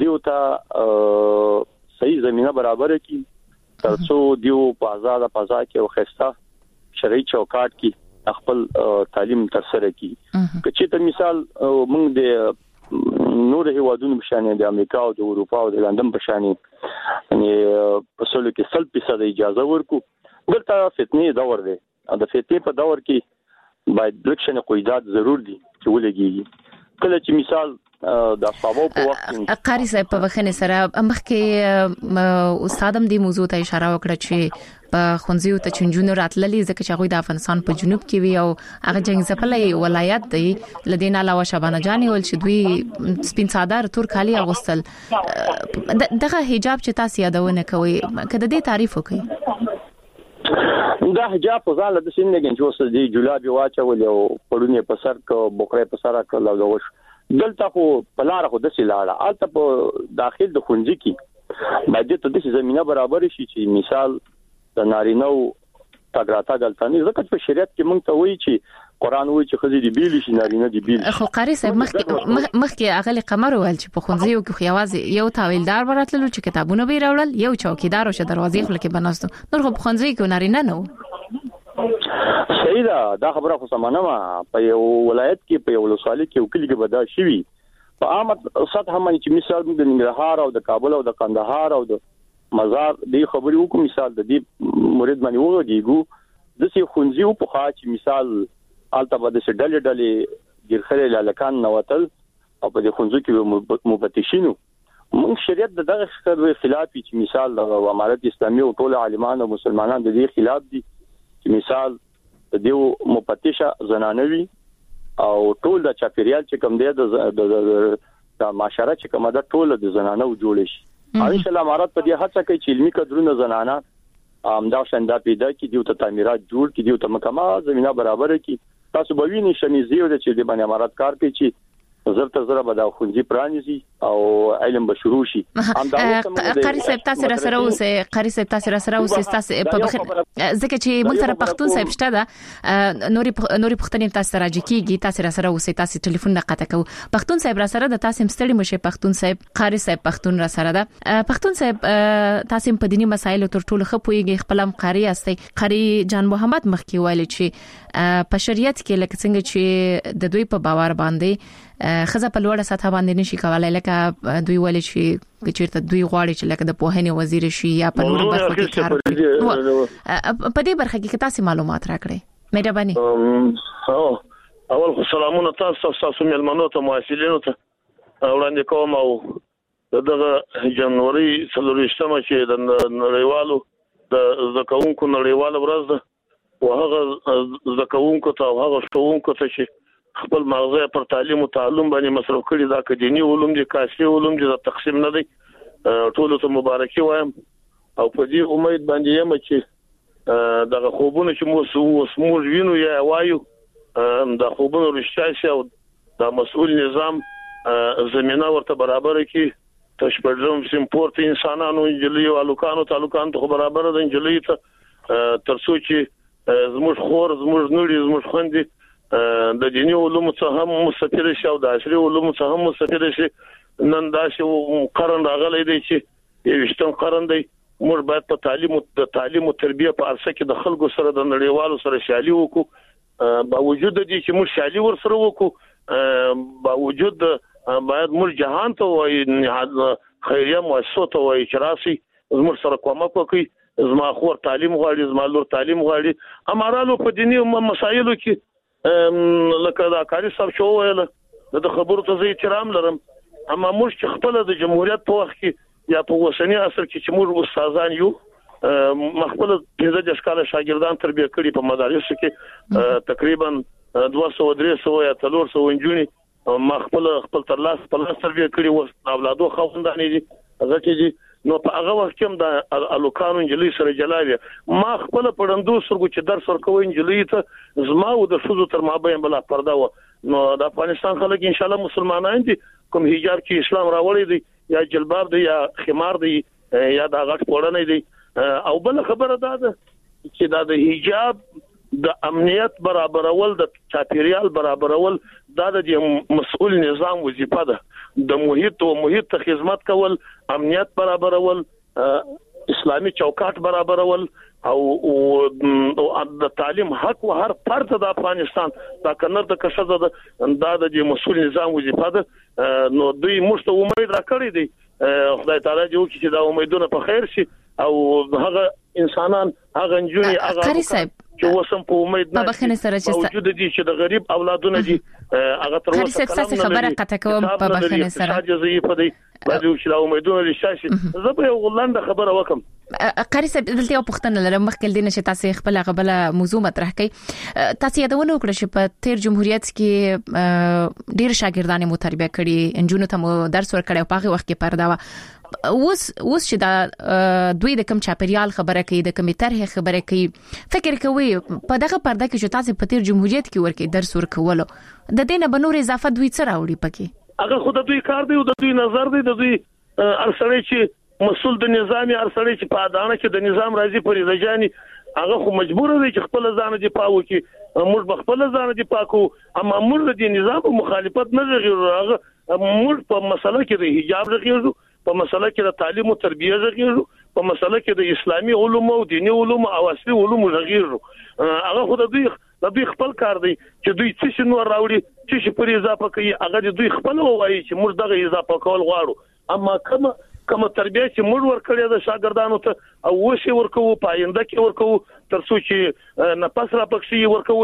دیوتا صحیح زمينه برابر کړي ترڅو دیو په آزاد فضا کې او خسته شرعي چوکاټ کې خپل تعلیم تر سره کړي چې ته مثال موږ د نور هیوادونو بشانه د امریکا او د اروپا او د لندن بشانه یعنی په سلو کې سل فیصد اجازه ورکو دلته فتنې دور دی د فتنې په دور کې باید لکشن قیدات ضرور دي چې ولګي کله چې مثال د اصحابو په وخت قاری صاحب په وخت سره مخکې استادم دې موضوع ته اشاره وکړه چې په خونځیو ته چنجونو راتللې ځکه چې هغه د افغانستان په جنوب کې وی او هغه جنگ ځپلې ولایت دی لدین علاوه شبانه جاني ول چې دوی سپین صادر تور کالي اغوستل دغه حجاب چې تاسو یادونه کوي کله دې تعریف وکړي دا حجاب په ځاله د سینې کې چې اوس د جلابي واچول او پړونی په سر کو بوکره په سر کړل او وش دلته خو پلار خو د سیلاړه الته په داخل د خونځي کې باید ته د زمينه برابر شي چې مثال د نارینو تاګراتا دلته نه ځکه په شریعت کې مونږ ته وایي چې قران وایي چې خزي دی بیل شي نارینه دی بیل خو قاری صاحب مخکې مخکې اغلی قمر ول چې په خونځیو کې خیاوازي یو تاویلدار وراتللو چې کتابونه به راوړل یو چوکیدار او شه دروازې خپل کې بناستو نور خو په خونځي کې نارینه نه صحیح ده دا خبره خو سمانه ما په یو ولایت کې په یو ولسوالۍ کې وکړي کې بدا شي په عامه سطح باندې چې مثال د ننګرهار او د کابل او د قندهار او د مزار دی خبري وکړو مثال د دې مرید باندې وګورئ د سي خونځي په خاص مثال البته د ډلې ډلې ګرخره لالکان نوتل او په دې خونځو کې مفتشینو موږ شریعت دغه خلاف چې مثال د امارت اسلامي او ټول عالمان او مسلمانان د دې خلاف دي چې مثال د دیو مفتشه زنانوي او ټول د چاپیریال چې کوم دی د د معاشره چې کومه د ټول د زنانو جوړ شي ان شاء الله امارات په دې هڅه کوي چې علمي کډرونه زنانه امدا شنده پیدا کی دیو ته تعمیرات جوړ کی دیو ته مکمل زمينه برابر کی تاسو به وینئ شنیزیو د چې د باندې امارات کار کوي چې زرت زره به د خونځي پرانیزي او علم به شروع شي قاری صاحب تاسو را سره اوسه قاری صاحب تاسو را سره اوسه تاسو په بخیر ځکه چې موږ سره پښتون صاحب شته دا نوري نوري پښتنې تاسو راځي کیږي تاسو را سره اوسه تاسو ټلیفون نه قطع کوو پښتون صاحب را سره د تاسو مستړي مشه پښتون صاحب قاری صاحب پښتون را سره دا پښتون صاحب تاسو په دینی مسایلو تر ټولو خپويږي خپلم قاری استي قاری جان محمد مخکی ویل چې په شریعت کې لکه څنګه چې د دوی په باور باندې خزه په لوړه سطح باندې نشي کولای لکه دوی ولې چې چیرته دوی غواړي چې لکه د پوهنې وزیر شي یا په نورو برخو کې کار وکړي په دې برخه کې تاسو معلومات راکړئ مهرباني اول سلامونه تاسو تاسو ملمنو ته مواصلینو ته وړاندې کوم او دغه جنوري څلورشتمه چې د نړیوالو د زکونکو نړیوال ورځ ده او هغه زکونکو ته هغه شوونکو ته چې خپل مغزه پر تعلیم او تعلم باندې مصرف کړي دا اکاډمي علوم دي کاسي علوم دي تقسیم نه دي ټول ته مبارکي وایم او په دې امید باندې یم چې دغه خوبونه چې مو سمور وینو یا وایو د خوبونو رښتیا او د مسؤل نظام زمينه ورته برابر کړي تشبرزم سپورت انسانانو انجلي او الوکانو تعلقان ته برابر د انجلي ته ترڅو چې زموږ خور زموږ نړۍ زموږ خوندې د دیني علومو څخه هم مستفید شي او د عصري علومو څخه هم مستفید شي نن دا چې قرن راغلی دی چې یوشتم قرن دی موږ باید په تعلیم او تعلیم او تربیه په ارسه کې د خلکو سره د نړیوالو سره شالي وکړو با وجود دي چې موږ شالي ور سره وکړو با وجود باید موږ جهان ته وایي خیریه مؤسسه ته وایي چې راسي موږ سره کومک وکړي زما خور تعلیم غواړي زما لور تعلیم غواړي امرالو په دینی مسایلو کې لکه دا کاری صاحب شو ویل د خبرو ته احترام لرم اما موږ چې خپل د جمهوریت په وخت کې یا په وسنی عصر کې چې موږ استادان یو مخبل پنځه د ښکاله شاګردان تربیه کړي په مدارسو کې تقریبا دوه سوه درې سوه یا څلور سوه انجونی مخبل خپل تر لاس په لاس تربیه کړي او اولادو خوندانې دي هغه چې نو په هغه وخت کې د الوکانو انجلي سره جلاوي ما خپل پړندو سرګو چې درس ورکوي انجلي ته زما او د شوزو تر مابین بل پرده و نو د افغانستان خلک ان شاء الله مسلمانان دي کوم حجاب کې اسلام راوړی دی یا جلباب دی یا خمار دی یا د غټ پوړنې دی او بل خبره ده چې دا د حجاب د امنیت برابرول د چاپیریال برابرول دا د مسؤل نظام وظیفه ده د محیط او محیط ته خدمت کول امنیت برابرول اسلامي چوکاټ برابرول او د تعلیم حق او هر فرد د افغانستان دا کنه د کشزه دا د مسؤل نظام وظیفه ده نو دوی مشته امید راکړي دي خدای تعالی جو چې دا امیدونه په خیر شي او هغه انسانان هغه جونی هغه چې وسم په امید نه بخنه سره چې موجود دي چې د غریب اولادونه دي هغه تر اوسه کلام نه خبره قطع کوم په بخنه سره حاجزي په دې باندې چې لا امیدونه لشاشي زه به یو لاند خبره وکم قاری صاحب دلته یو پښتنه لرم مخکې دینه چې تاسو خپل غبله موضوع مطرح کړئ تاسو یادونه وکړه چې په تیر جمهوریت کې ډیر شاګردان مو تربیه کړي انجونو ته مو درس ورکړی په هغه وخت کې پردا اوس اوس چې دا دوی د کم چاپریال خبره کوي د کمی طرح خبره کوي فکر کوي په دغه پرده کې چې تاسو په تیر جمهوریت کې ورکې درس ورکولو د دینه بنور اضافه دوی څه راوړي پکې هغه خود دوی کار دی او د دوی نظر دی د دوی ارسړی چې مسول د نظامی ارسړی چې په اډانه کې د نظام راځي پر رجانی هغه خو مجبور دی چې خپل ځان دي پاو کې موږ خپل ځان دي پاکو اما موږ د نظام مخالفت نه غوړو هغه موږ په مسله کې د حجاب غوړو په مسله کې د تعلیم او تربیه غوړو په مسله کې د اسلامي علوم او دینی علوم او اصلي علوم غوړو هغه خو د دوی د دوی خپل کار دی چې دوی څه نور راوړي چې پر اضافه کوي هغه دوی خپل وایي چې موږ دغه اضافه کول غواړو اما کوم کوم تربیه چې موږ ورکړی د شاګردانو ته او وشي ورکو پاینده کې ورکو تر څو چې نه پس را پکشي ورکو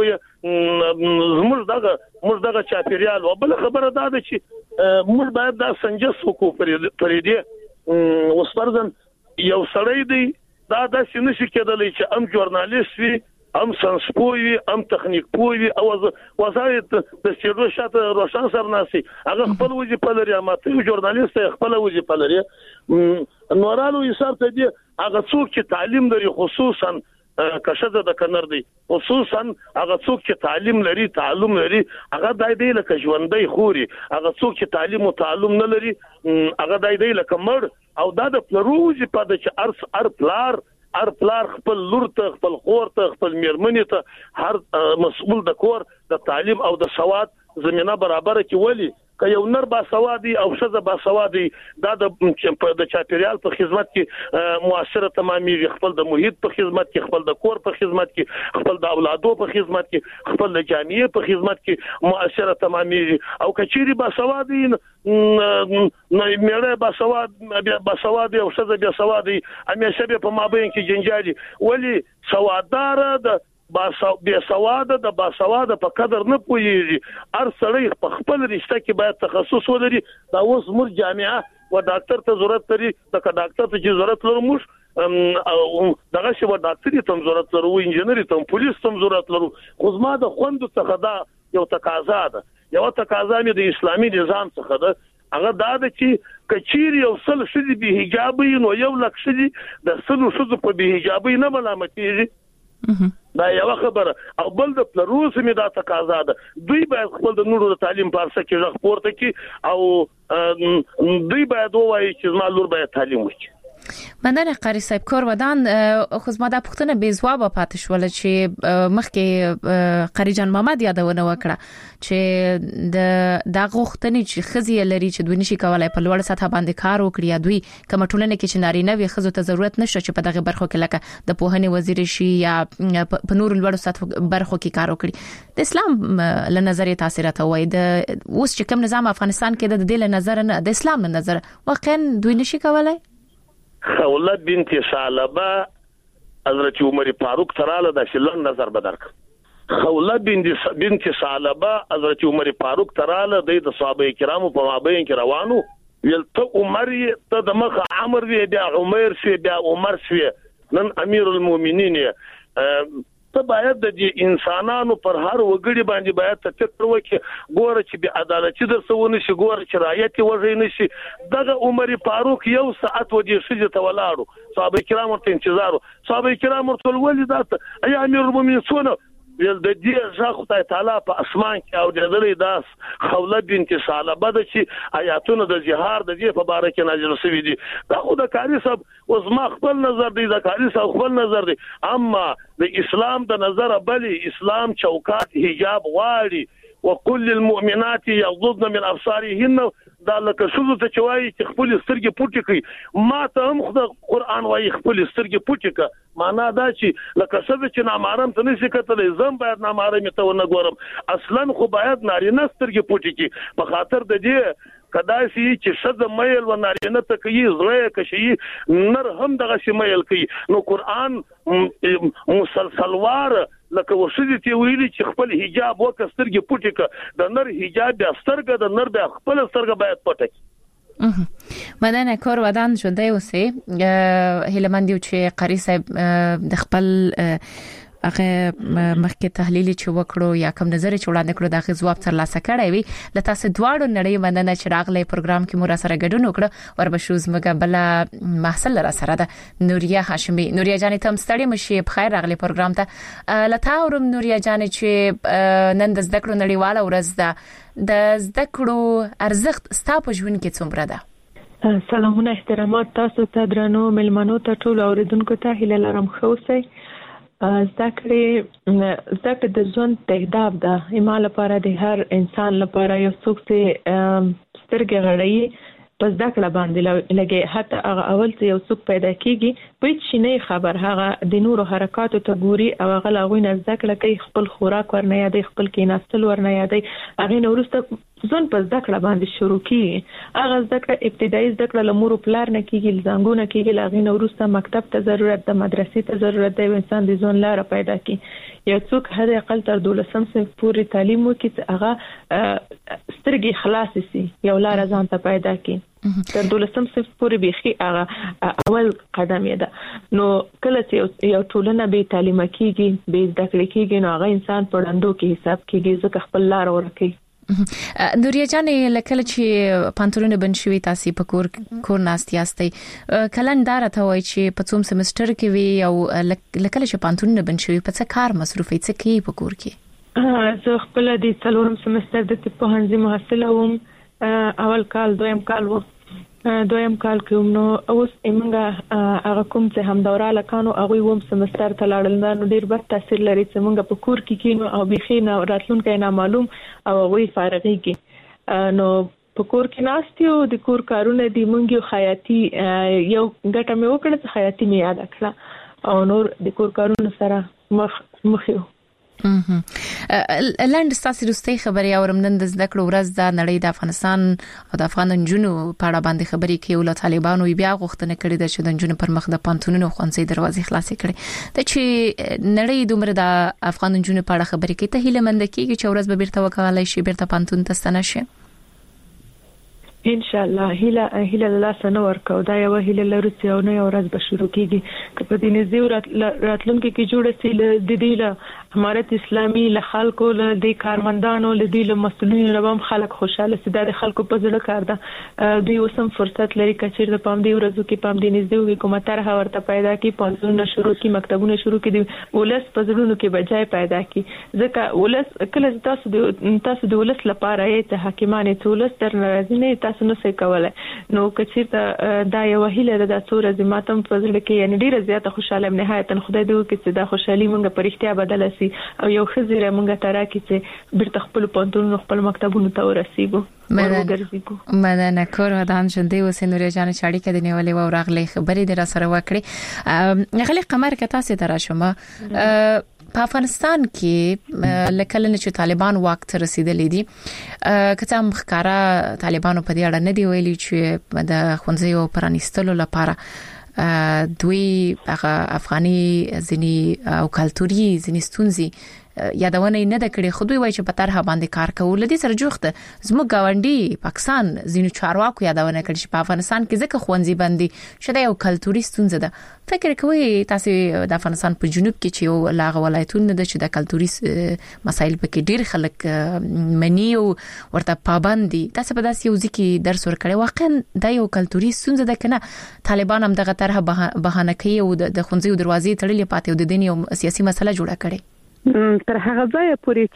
موږ دغه موږ دغه چاپیریال او بل خبره ده چې موږ باید دا سنجس وکړو پرې دې وسپرزن یو سړی دی دا د سینې شي کېدلی چې ام ژورنالیست وي ام سنسپوي ام تخنیک پوي او وزارت د سیرو شاته روشن سرناسي هغه خپل وظیفه لري اما ته ژورنالیست خپل وظیفه لري نورالو حساب ته دی هغه څوک چې تعلیم لري خصوصا کشزه د کنر دی خصوصا هغه څوک چې تعلیم لري تعلم لري هغه دای دی لکه ژوندۍ خوري هغه څوک چې تعلیم او تعلم نه لري هغه دای دی لکه مړ او دا د پلروزي په د چې ارس ار پلار ار پلار خپل لور ته خپل خور ته خپل میرمنې ته هر مسؤل د کور د تعلیم او د سواد زمينه برابر کې ولي که یو نر با سوادي او شزه با سوادي دا د د چاپیریال په خدمت کې موثره تمامي خپل د محیط په خدمت کې خپل د کور په خدمت کې خپل د اولادو په خدمت کې خپل د جامعې په خدمت کې موثره تمامي او کچيري با سوادي نه مېړه با سواد با سوادي او شزه با سوادي همیشه په مابین کې جنجالي ولی سواددار د بیا سواده د با سواده په قدر نه پويږي هر سړی په خپل رشته کې باید تخصص ولري دا اوس مر جامعه و ډاکټر ته ضرورت لري د ډاکټر ته ضرورت لري موږ دغه شی و ډاکټري ته ضرورت لري او انجنیری ته پولیس ته ضرورت لري خو زما د خوند څخه دا یو تقاضا ده یو تقاضا مې د اسلامي نظام څخه ده هغه دا ده چې کچیر یو سل شدي به حجابي نو یو لک شدي د سلو شدو په به حجابي نه ملامتيږي دا یو خبره او بل د پلروس می دا تقاضا ده دوی باید خپل د نورو د تعلیم په ارسه کې راپورته کی او دوی باید وایي چې زما لور باید تعلیم وکړي مننه قاری صاحب کور ودان خو زما د پښتنه بې ځواب پاتې شول چې مخکې قاری جان محمد یادونه وکړه چې د دا غوښتنې چې خزي لري چې دوی نشي کولای په لوړ سطح باندې کار وکړي دوی کوم ټولنه کې چې نارینه وي خزو ته ضرورت نشته چې په دغه برخو کې لکه د پوهنې وزیر شي یا په نور لوړ سطح برخو کې کار وکړي د اسلام له نظریه تاثیرات وای د اوس چې کوم نظام افغانستان کې د دې له نظر نه د اسلام له نظر واقعا دوی نشي کولای خوله بنت ثعلبه حضرت عمر فاروق تراله د شلن نظر بدرک خوله بنت ثعلبه حضرت عمر فاروق تراله د صحابه کرامو په مابین کې روانو ویل ته عمر ته د مخ عمر وی بیا عمر سی بیا عمر سی نن امیر المؤمنین ته باید د انسانانو پر هر وګړي باندې باید تفکر وکړي ګوره چې به عدالت در سونه شي ګوره چې رعایت وځي نشي دغه عمر فاروق یو ساعت وځي شي ته ولاړو صحابه کرام ته انتظار صحابه کرام ټول ولې دات اي امیر المؤمنین سونه ول د دې ځخ خدای تعالی په اسمان کې او د دې داس خوله بنت ثعلبه د چې آیاتونه د جهار د دې په باره کې نازل شوي دي دا خو د کاری صاحب اوس ما خپل نظر دی د کاری صاحب خپل نظر دی اما د اسلام د نظر بلی اسلام چوکات حجاب غواړي وكل المؤمنات يغضضن من ابصارهن دا لکه شوزو ته چوي چې خپل سترګې پټې کړي ما ته هم خدای قران وايي خپل سترګې پټې کړه معنا دا چې لکه څه چې نامحرم ته نشي کتلې زم باید نامحرم ته ونه ګورم اصلا خو باید نارینه سترګې پټې کړي په خاطر د دې کداسي چې شد مېل و نارینه ته کوي زړه کشي نر هم دغه شمېل کوي نو قران مسلسلوار لکه وسدي ته ویلي چې خپل حجاب وکسترګي پټی ک د نر حجاب بیا سترګه د نر بیا خپل سترګه باید پټی مدنه کور ودان شوندای اوسه هلمندیو چې قاری صاحب د خپل هغه مخکې تحلیل چې وکړو یا کوم نظر چې وړاندې کړو دا غو جواب ترلاسه کړی وي لته سه دواړو نړۍ مننه چې راغلي پروګرام کې مو را سره ګډون وکړو وربشوز مګبله محصل را سره ده نوریا هاشمي نوریا جان ته مستړی مشي په خیر راغلي پروګرام ته لته اورم نوریا جان چې نن د زده کړو نړیواله ورځ ده د زده کړو ارزښت ستاسو په ژوند کې څومره ده سلامونه احترامات تاسو ته درنو ملمنو ته ټول اوریدونکو ته هیله لرم خوسه ذکر ذکر د ژوند تهداب ده ایمال لپاره د هر انسان لپاره یو څوک چې سترګې غړي پس ذکر باندې لګي حتی هغه اول چې یو څوک پیدا کیږي په شي نه خبر هغه د نورو حرکاتو ته ګوري او هغه لاغوي نه ذکر کوي خپل خوراک ورنه یادې خپل کیناستل ورنه یادې هغه نورسته ځون په ذکر باندې شروع کیږي هغه ذکر ابتدایي ذکر لمور پلار نه کیږي زنګونه کیږي لاغې نورسته مکتب ته ضرورت د مدرسې ته ضرورت دی انسان د ځون لار پیدا کی یو څوک هر اقل تر دولسم صنف پورې تعلیم وکړي چې هغه سترګې خلاص شي یو لار ځان ته پیدا کی تر دولسم صنف پورې بيخي هغه اول قدم دی نو کله چې یو ټولنه به تعلیم کیږي به ذکر کیږي نو هغه انسان په وړاندو کې حساب کیږي ځکه خپل لار ورکي نوریا جان لکه چې پانتورونه بنشوي تاسو په کور کور ناستیاستي کلندار ته وای چې په څوم سمستر کې وی او لکه چې پانتورونه بنشوي په څه کار مصروفي څه کوي په کور کې زه خپل د څلورم سمستر د طب پوهنځي محصله وم اول کال دویم کال و دویم کال کوم نو اوس ایمنګه هغه کوم چې هم دوره لکانو هغه ووم سمستر ته لاړل نو ډیر بد تاثیر لري چې موږ په کور کې کینو او بيخي نه راتلونکي نه معلوم او وی فارغيږي نو په کور کې ناستیو د کور کارونه دی مونږ خیاطي یو ګټه مې وکړه چې خیاطي مې یاد کړه او نور د کور کارونه سره مخ مخیو لاند ستاسو دوستي خبري اورم نن د زده کړو ورځ د نړۍ د افغانستان او د افغان جنونو په اړه باندې خبري کوي ول طالبانو بیا غوښتنه کړې ده چې د جنونو پر مخ د پانتونونو خوانسي دروازې خلاصې کړي ته چې نړۍ دومره د افغان جنونو په اړه خبري کوي ته هیله مند کیږي چې ورځ به بیرته وکړای شي بیرته پانتون ته ستنه شي ان شاء الله هیله هیله الله سره ورکو دا یو هیله لرو چې او نه ورځ به شروع کیږي که په دې نزیو راتلونکي کې جوړ سي د دې له امارت اسلامي له خلکو له د کارمندانو له دې له مسؤلینو لبم خلک خوشاله سي د خلکو په زړه کار ده دوی اوسم فرصت لري کچیر د پام دی ورځو کې پام دی نزیو حکومت راه ورته پیدا کی پانځونه شروع کی مکتبونه شروع کی ولس په زړونو کې بجای پیدا کی ځکه ولس کله تاسو د تاسو د ولس لپاره یې حکیمانه ولس تر ناراضي نه تاسو نو څه کولای نو کچیر دا یو هیله د څور زماتم په زړه کې یعنی ډیره زیاته خوشاله نهایتا خدای دې وکړي چې دا خوشحالي مونږ په اړتیا بدل شي او یو خزیره مونږ ته راکړي چې بیرته خپل پانتون خپل مکتبونو ته ورسیږو مدنه کور ودان شوندې وسنوري جان چاړي کې د نیولې و راغلي خبرې در سره وکړي غلي قمر کې تاسو تراشمه په افغانستان کې لکه لنه چې طالبان واک ته رسیدلې دي کته مخکاره طالبانو په دې اړه نه دی ویلي چې د خونځيو پرانیستلو لپاره دوی هغه افغاني ځنی او کلتوري ځنی ستونزي یادونه نه د کړي خو دوی وایي چې په طرحه باندې کار کول دي سره جوخته زموږ گاونډي پاکستان ځینو چارواکو یادونه کړي چې په افغانستان کې ځکه خوندزي باندې شته یو کلتوري ستونزه ده فکر کوي تاسو د افغانستان په جنوب کې چې یو لاغه ولایتونه د چې د کلتوري مسایل پکې ډیر خلک منی او ورته پابند دي تاسو په داسې یو ځکه درس ورکړی واقعا د یو کلتوري ستونزه ده کنه طالبان هم دغه طرحه بهانه کوي او د خوندزي دروازې تړلې پاتې او د دین یو سیاسي مسله جوړه کړي تر هغه ځای پورې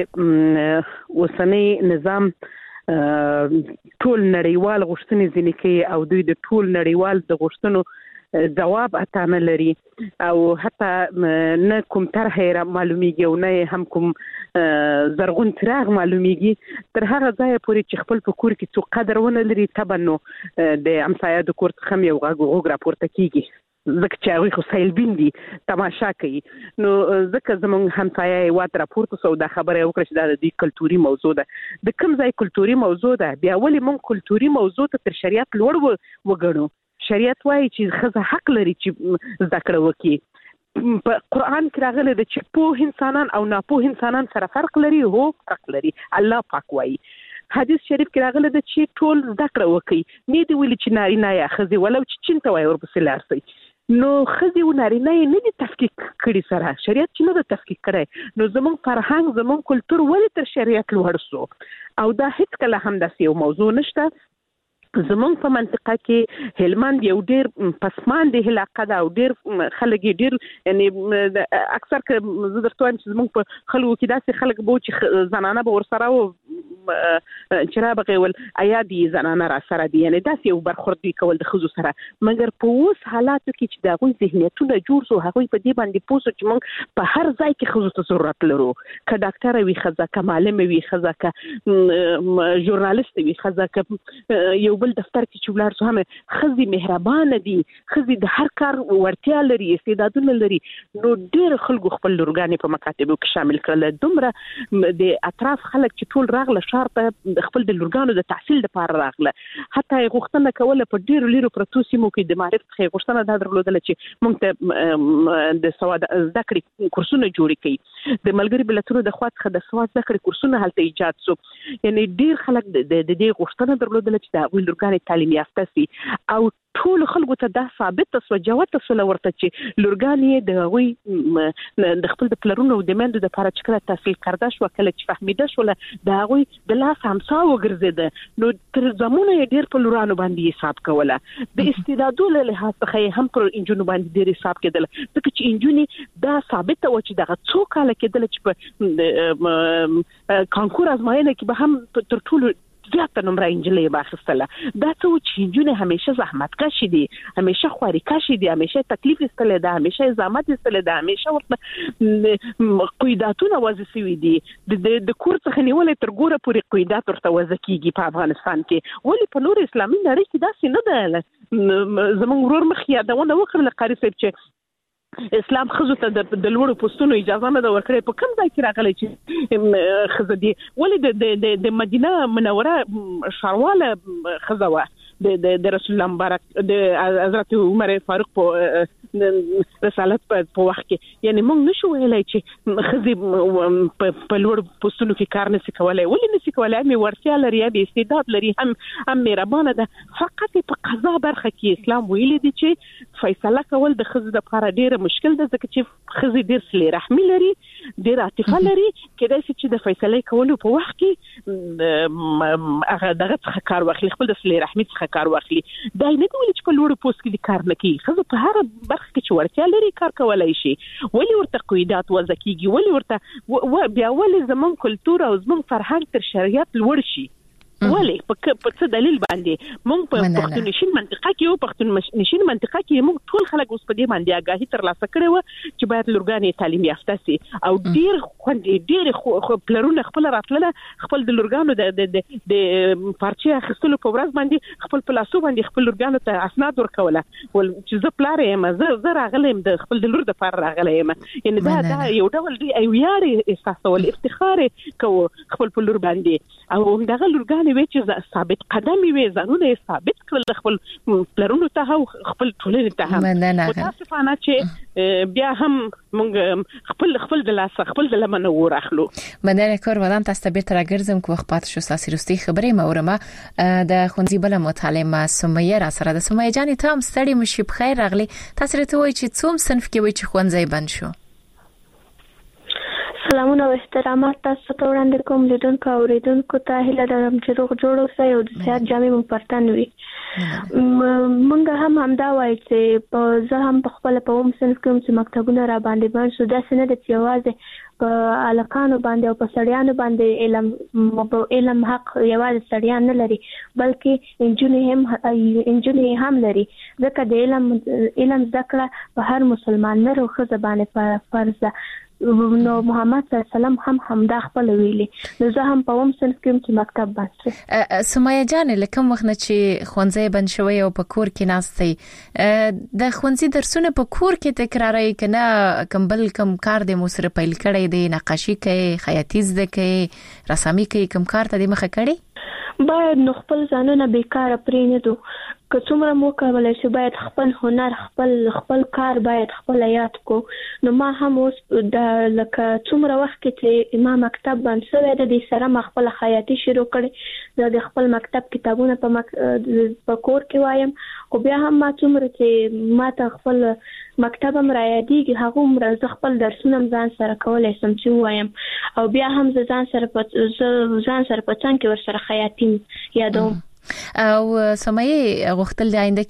چې اوسنی نظام ټول نړیوال غوښتنې ځینې کوي او دوی د ټول نړیوال د غوښتنو جواب اته نه لري او حتی نه کوم طرحه معلومیږي او نه هم کوم زرغون څراغ معلومیږي. تر هغه ځای پورې چې خپل په کور کې څو قدر ونه لري تبنو د امسایه د کور څخه یو غوغ راپورته کیږي ځکه چې هغه خو سیلبین دي تماشا کوي. نو ځکه زمونږ همسایه وات راپورته سو دا خبره وکړه چې دا د کلتوري موضوع ده. د کوم ځای کلتوري موضوع ده؟ بیا ولې مونږ کلتوري موضوع ته تر شریعت لوړ وګڼو؟ شریعت وايي چې ښځه حق لري چې زده کړه وکړي. په قرآن کې راغلی ده چې پوه انسانان او ناپوه انسانان سره فرق لري. هو فرق لري، الله پاک وايي. حدیث شریف کې راغلی ده چې ټول زده کړه وکړي. نه دی ویلي چې نارینه یا ښځې ولو چې چین ته وایي ورپسې لاړ شئ. نو ښځې او نارینه یې نه دي تفکیک کړي سره، شریعت چې نه ده تفکیک کړی. نو زمونږ فرهنګ زمونږ کلتور ولې تر شریعت لوړ سو؟ او دا هیڅ کله هم داسې یو موضوع نشته. زمونږ په منطقه کې هلمند یو ډیر پسماندې علاقه ده او ډیر خلک ډیر یعنی اکثر که زه درته وایم چې زمونږ په خلکو کې داسې خلک به چې زنانه به ورسره و چې را بغول ایا دي زنانه را سره دي، یعنی داسې یو برخورد دوی کول د ښځو سره. مګر په اوس حالاتو کې چې د هغوی ذهنیتونه جوړ سو، هغوی په دې باندې پوه سو چې موږ په هر ځای کې ښځو ته ضرورت لرو. که ډاکټره وي ښځه، که معلمه وي ښځه، که ژورنالیست وي ښځه، که یو بل دفتر کې چې ولاړ سو هم ښځې مهربانه دي، ښځې د هر کار وړتیا لري، استعدادونه لري. نو ډېر خلکو خپل لورګانې په مکاتبو کې شامل کړل. دومره د اطراف خلک چې ټول راغله ښار ته خپل د لورګانو د تحصیل لپاره راغله. حتی غوښتنه کوله په ډېرو لیرو پرتو سیمو کې د معرف څخه غوښتنه دا درلودله چې موږ ته د سواد زده کړې کورسونه جوړ کړي. د ملګري ملتونو د خوا څخه د سواد زده کړې کورسونه هلته ایجاد سو. یعنی ډېر خلک د دې غوښتنه درلودله چې د هغوی لورګانې تعلیم یافته سي. او ټول خلکو ته دا ثابت سو جوته سو ورته چې لورګانې د هغوی د خپل د پلرونو او د میندو د لپاره چې کله تحصیل کرده شو، کله چې فهمیده شوله د هغوی د لاس همسا وګرځېده. نو تر زمونه یې ډېر په لورانو باندې حساب کوله. د استعدادو له لحاظ څخه یې هم پر انجونو باندې ډېر حساب کېدل، ځکه چې انجونې دا ثابته وه چې دغه څو کاله کېدله چې په کانکور ازموینه کې به هم تر ټولو زیاته نمره انجلۍ باخستله. دا څه چې انجونې همیشه زحمت کشي دي، همیشه خواري کشي دي، همیشه تکلیف استله ده، همیشه زحمت استله ده، همیشه ورته قیداتونه وضع شوي دي. د کور څخه نیولې تر ګوره پورې قیدات ورته وضع کیږي په افغانستان کې. ولې په نور اسلامي نړۍ کې داسې نه ده؟ زموږ ورور مخ یادونه وکړله قاري صاحب چې اسلام ښځو ته د لوړو پوستونو اجازه نه ده ورکړې. په کوم ځای کې راغلی چې ښځه دي؟ ولې د مدینه منوره ښارواله ښځه وه د رسول الله مبارک د حضرت عمر فاروق په رسالت په وخت کې. یعنی موږ نشو ویلی چې ښځې په لوړ پوستونو کې کار نشي کولی. ولې نشي کولی؟ هم یې وړتیا لري، هم یې استعداد لري، هم هم مهربانه ده. فقط په قضا برخه کې اسلام ویلي دي چې فیصله کول د ښځو دپاره ډېره مشکل ده، ځکه چې ښځې ډېر صلې رحمي لري، ډېر عاطفه لري. کېدای شي چې د فیصلې کولو په وخت کې هغه دغه څخه کار واخلي، خپل د صلې رحمي څخه کار واخلي. دا نه دی ویلي چې په لوړو پوست کې کار نه کوي. ښځه په هره برخه کې چې وړتیا لري کار کولی شي. ولې ورته قیودات وضع کیږي؟ ولې ورته بیا ولې زموږ کلتور او زموږ فرهنګ تر شریعت لوړ شي؟ ولې په څه دلیل باندې؟ موږ په پښتون نشین منطقه کې یو پښتون نشین منطقه کې موږ ټول خلک اوس په دې باندې آگاهي ترلاسه کړې وه چې باید لورګانې تعلیم یافته سي. او ډېر خوندې ډېرې پلرونه خپله راتلله خپل د لورګانو د پارچې اخیستلو په ورځ باندې خپل په لاسو باندې خپل لورګانو ته اسناد ورکوله چې زه پلار یم، زه راغلی یم، د خپل د لور دپاره راغلی یم. یعنې دا دا یو ډول ویاړ یې احساسول، افتخار یې کوو خپل په لور باندې. او همدغه لورګانې وی چې ثابت قدم وي، ځانونه یې ثابت کړل خپل پلرونو ته او خپل ټولنې ته هم. متاسفانه چې بیا هم موږ خپل خپل د لاسه خپل د لمنه ور اخلو. مننه کور ودان تاسو ته بیرته راګرځم کو وخت پات شو ساسي رستي خبرې مورمه د خونځي بل متعلمه سمیه را سره د سمیه جان ته هم ستړي مشي بخیر راغلي. تاسو ته وایي چې څوم صنف کې وایي چې خونځي بند شو؟ سلامونه او احترامات تاسو ته وړاندې کوم لیدونکو او اوریدونکو ته هیله لرم چې روغ جوړ اوسئ او د صحت جامې مو پرتن وي. مونږ هم همدا وایو چې زه هم په خپل په اوم صنف کې چې مکتبونه را باندې باندې سو داسې نه د یوازې په الکانو باندې او په سړیانو باندې علم علم حق یوازې سړیان نه لري بلکې انجونې هم انجونې هم لري ځکه د علم علم ذکر په هر مسلمان نه روخه باندې فرض ده. نو محمد صلی الله علیه وسلم هم همدا خپل ویلي نو زه هم په اوم صنف کې چې مکتب باندې سمیه جان لکه مخنه چې خوانځي بن شوی او په کور کې ناستي د خوانځي درسونه په کور کې تکرارای کنه کمبل کم کار د موسره پیل کړی دی نقاشي کوي خیاطي زده کوي رسامي کوي کم کار ته د مخه کړی باید نو خپل ځانونه بیکاره پرې نه دو که څومره مو کولای شي باید خپل هنر خپل خپل کار باید خپل یاد کو. نو ما هم اوس د لکه څومره وخت کې چې ما مکتب باندې سوی د دې سره ما خپل خیاطي شروع کړې د خپل مکتب کتابونه په مک... په کور کې وایم خو بیا هم ما څومره چې ما ته خپل مکتب هم را یادېږي هغه هم زه خپل درسونه ځان سره کولای سم چې وایم او بیا هم ځان سره په ځان سره په څنګه ور سره خیاطي یادوم. او سمیه غوښتل د آینده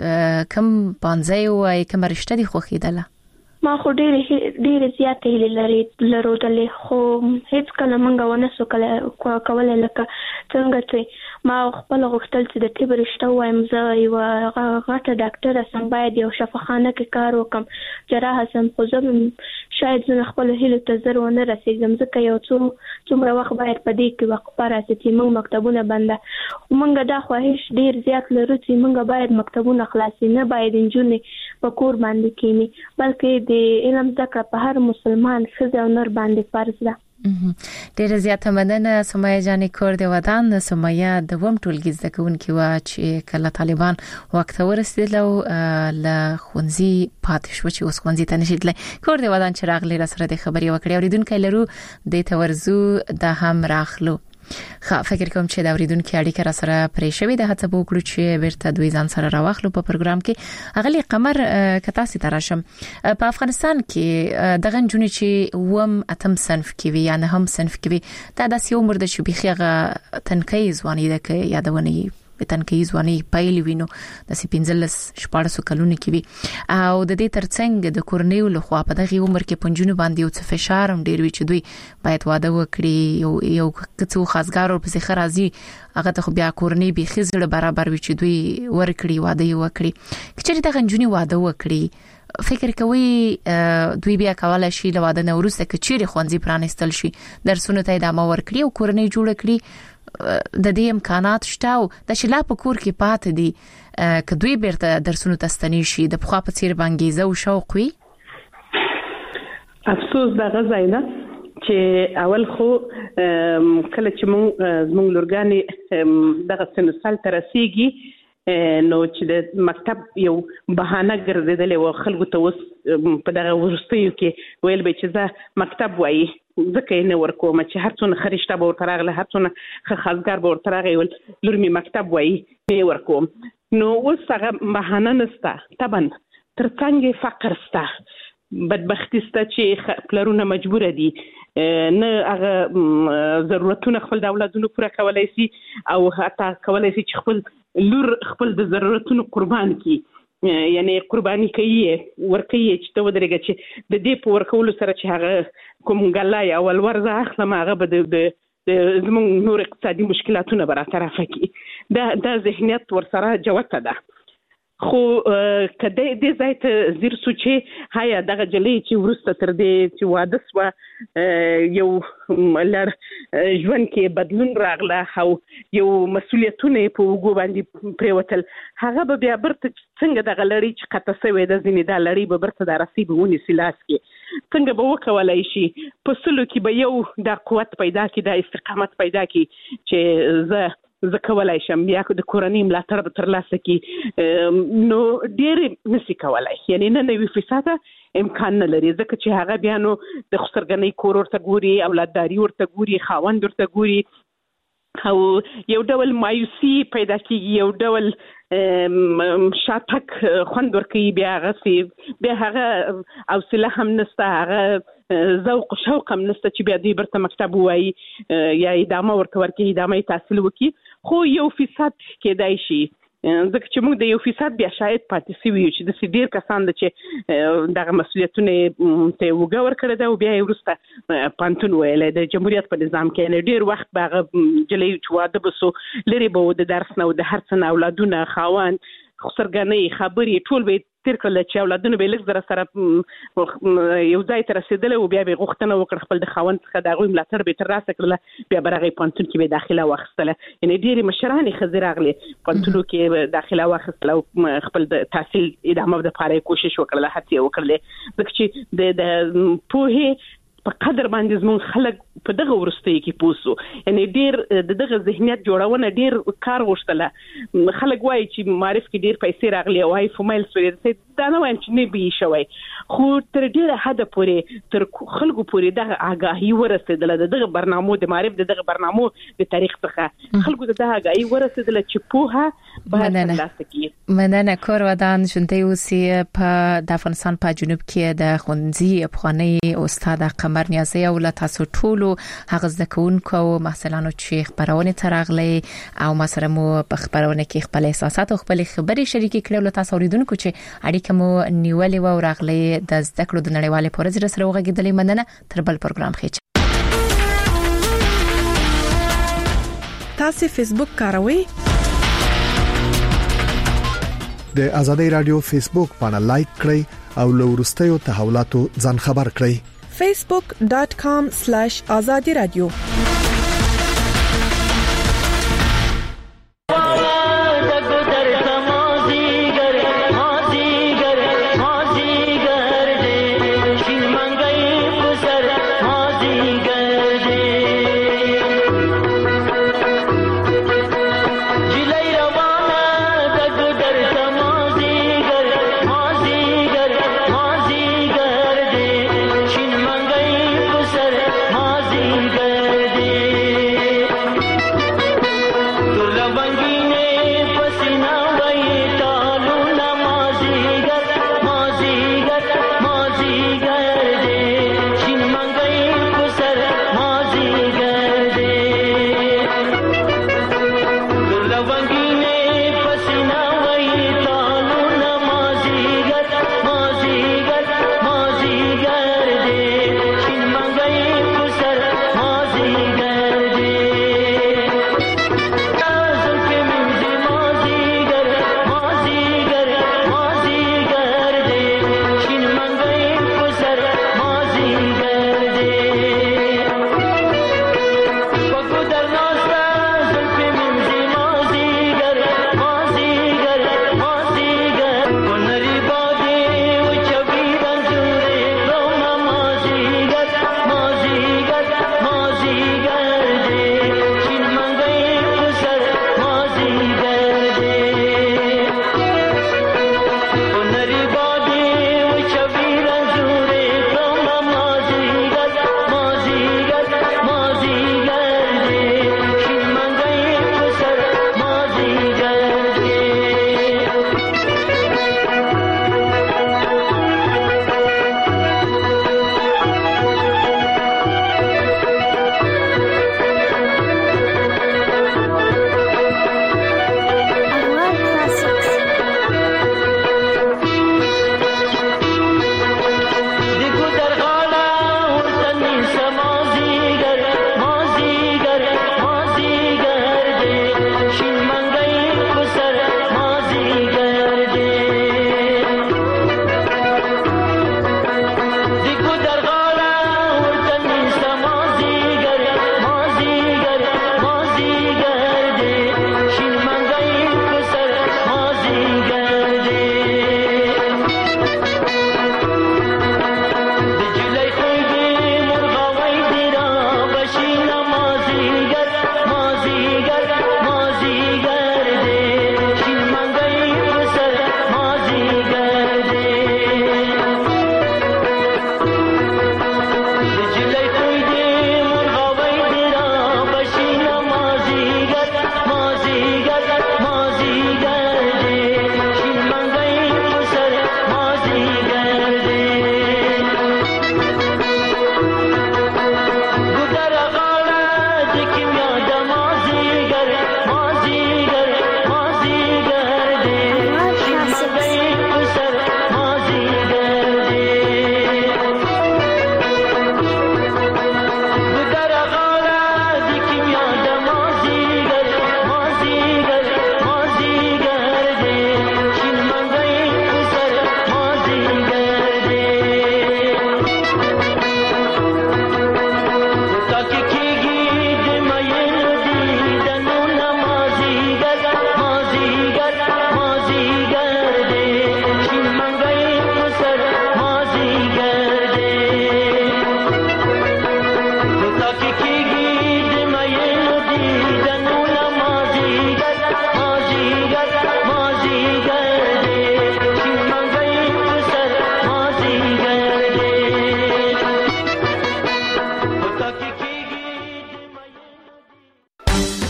کې کم پانځه او کم رشته دي خو خېدله ما خو ډېر ډېر زیات هیله لري لرودلې خو هیڅ کله مونږ ونه سو کله کولای لکه څنګه چې ما خپل غوښتل چې د طب رشته وایم زه یو غټه ډاکټر سم باید یو شفاخانه کې کار وکم جراح سم خو زه شاید زه خپل هیله ته زر ونه رسیدم ځکه یو څو څومره وخت باید په دې کې وقفه راځي چې مونږ مکتبونه بنده مونږ دا خواهش ډېر زیات لرو چې مونږ باید مکتبونه خلاصي نه باید انجونې په کور باندې کینی بلکې د علم ذکر په هر مسلمان ښځه او نر باندې فرض ده. ډیره زیاته مننه سمیه جان کور دی ودان سمیه د وم ټولګي زده کوونکې و چې کله طالبان وخت ورسېدل او ل خونځي پاتې شو چې اوس خونځي ته نشیدل کور دی ودان چې راغلی را سره د خبري وکړي اوریدونکو لرو د تورزو د هم راخلو خا فکر کوم چې دا اوریدونکو اړیکه را سره پرې شوې ده هڅه وکړو چې بیرته دوی ځان سره راوخلو په پروګرام کې اغلی قمر کتا سي تراشم په افغانستان کې دغه جونې چې وم اتم صنف کې وي یا نه هم صنف کې وي دا د سیو مرده چې بيخيغه تنکي ځواني ده کې یادونه تنکي ځواني پایل وینو د سپینځلس شپږ کلونه کې وي او د دې ترڅنګ د کورنیو لخوا په دغه عمر کې پنځونه باندې او څه فشار هم ډیر وي چې دوی باید واده وکړي یو یو څو خاصګار او په ځخر راځي هغه ته بیا کورنۍ به خزړه برابر وي چې دوی ورکړي واده وکړي چې دغه جنونی واده وکړي فکر کوي دوی بیا کولای شي له واده نه ورسته کچېری خوانځي پرانستل شي درسونه ته ادامه ورکړي او کورنۍ جوړ کړي د دې امکانات شته او د شلا په کور کې پات دي ک دوی بیرته درسونه تستنی شي د خپل په څیر بانګیزه او شوق وي افسوس دا غزاینه چې اول خو کله چې مونږ مونږ لورګانی دغه سن سال ترسيږي نو چې د مکتب یو بهانه ګرځیدل او خلکو ته وس په دغه ورستیو کې ویل به چې زه مکتب وایي ځکه نه ورکوم چې هر څونه خريشته به ورتراغله هر څونه خاصګر به ورتراغي ول لور می مکتب وایي نه ورکوم نو اوس هغه بهانه نسته طبعا ترڅنګ فقر سته بدبختی سته چې پلرونه مجبور دي نه هغه ضرورتونه خپل د اولادونو پوره کولای شي او حتی کولای شي چې خپل لور خپل د ضرورتونو قربان کړي یعنی قرباني کوي ورکوي چې ته ودرېږي چې د دې په ورکولو سره چې هغه کوم ګلای او ورزه اخلم هغه به د زموږ نور اقتصادي مشکلاتونه برطرفه کړي دا د ذهنیت ورسره جوته ده خو کله دې ځای ته زیر سوچي هيا دغه جلې چې ورسته تر دې چې واده سو یو لر ژوند کې بدلون راغله او یو مسولیتونه په وګو باندې پریوتل هغه به بیا برته څنګه دغه لړۍ چې قطه سوې د ځینې د لړۍ به برته د رسیبونی سلاس کې څنګه به وکولای شي په سلو کې به یو د قوت پیدا کې د استقامت پیدا کې چې زه زه کولای شم بیا د کورنۍ ملاتړ به ترلاسه کړي نو ډېر نشي کولای یعنی نه نوي فیصده امکان نه لري ځکه چې هغه بیا نو د خسرګنۍ کور ورته ګوري اولادداري ورته ګوري خاوند ورته ګوري او یو ډول مایوسی پیدا کیږي یو ډول شاتک خوند ورکوي بیا هغه بیا هغه حوصله هم نشته هغه ذوق شوق هم نشته چې بیا دوی برته مکتب وایي یا ادامه ورته ورکړي ادامه تحصیل وکړي خو یو فیصد کېدای شي ځکه چې موږ د یو فیصد بیا شاید پاتې سوي چې د ډیر کسان د چې دغه مسولیتونه ته وګور کړی دا او بیا یې وروسته پانتون ویلې د جمهوریت په نظام کې ډیر وخت باغ جلې چې واده بسو لري به د درس نه او د هر څه اولادونه خاوند خسرګنې خبرې ټول به تیر کله چې اولادونه به لږ زره سره یو ځای ته رسیدل او بیا به غوښتنه وکړ خپل د خاوند څخه د غوي ملاتړ به تر راسه کړل بیا برغه پانتون کې به داخله واخستله یعنی ډېری مشران خزر اغلي پانتونو کې داخله واخستله او خپل د تحصیل ادامه د لپاره کوشش وکړله هڅه وکړله ځکه چې د پوهه په قدر باندې زمون خلک په دغه ورستۍ کې پوسو یعنی ډیر دغه ذهنیت جوړونه ډیر کار غوښتله خلک وایي چې معرف کې ډیر پیسې راغلي او هاي فومایل سوري دا نه وایم چې نه به شوی خو تر ډیره حد پورې تر خلکو پورې دغه آگاهی ورسېدله دغه برنامه د معرف دغه برنامه د تاریخ څخه خلکو دغه آگاهی ورسېدله چې پوهه باید ترلاسه کړي مننه کور ودان شونته اوسې په د افغانستان په جنوب کې د خوندزي افغاني استاد قمر نیازی او له تاسو ټولو هغه ځکهونکو او محصلانو چې خبرونه ترغلي او مسره مو په خبرونه کې خپل احساسات او خپل خبرې شریکې کړو له تاسو اوریدونکو چې اړیکه مو نیولې و او راغلي د زده کړو د نړیوالې پروژې سره وغږیدلې مننه تر بل پروګرام خېچ تاسو فیسبوک کاروئ د آزادۍ رادیو فیسبوک باندې لایک کړئ او له ورستیو تحولاتو ځان خبر کړئ facebook dot com slash azadi radio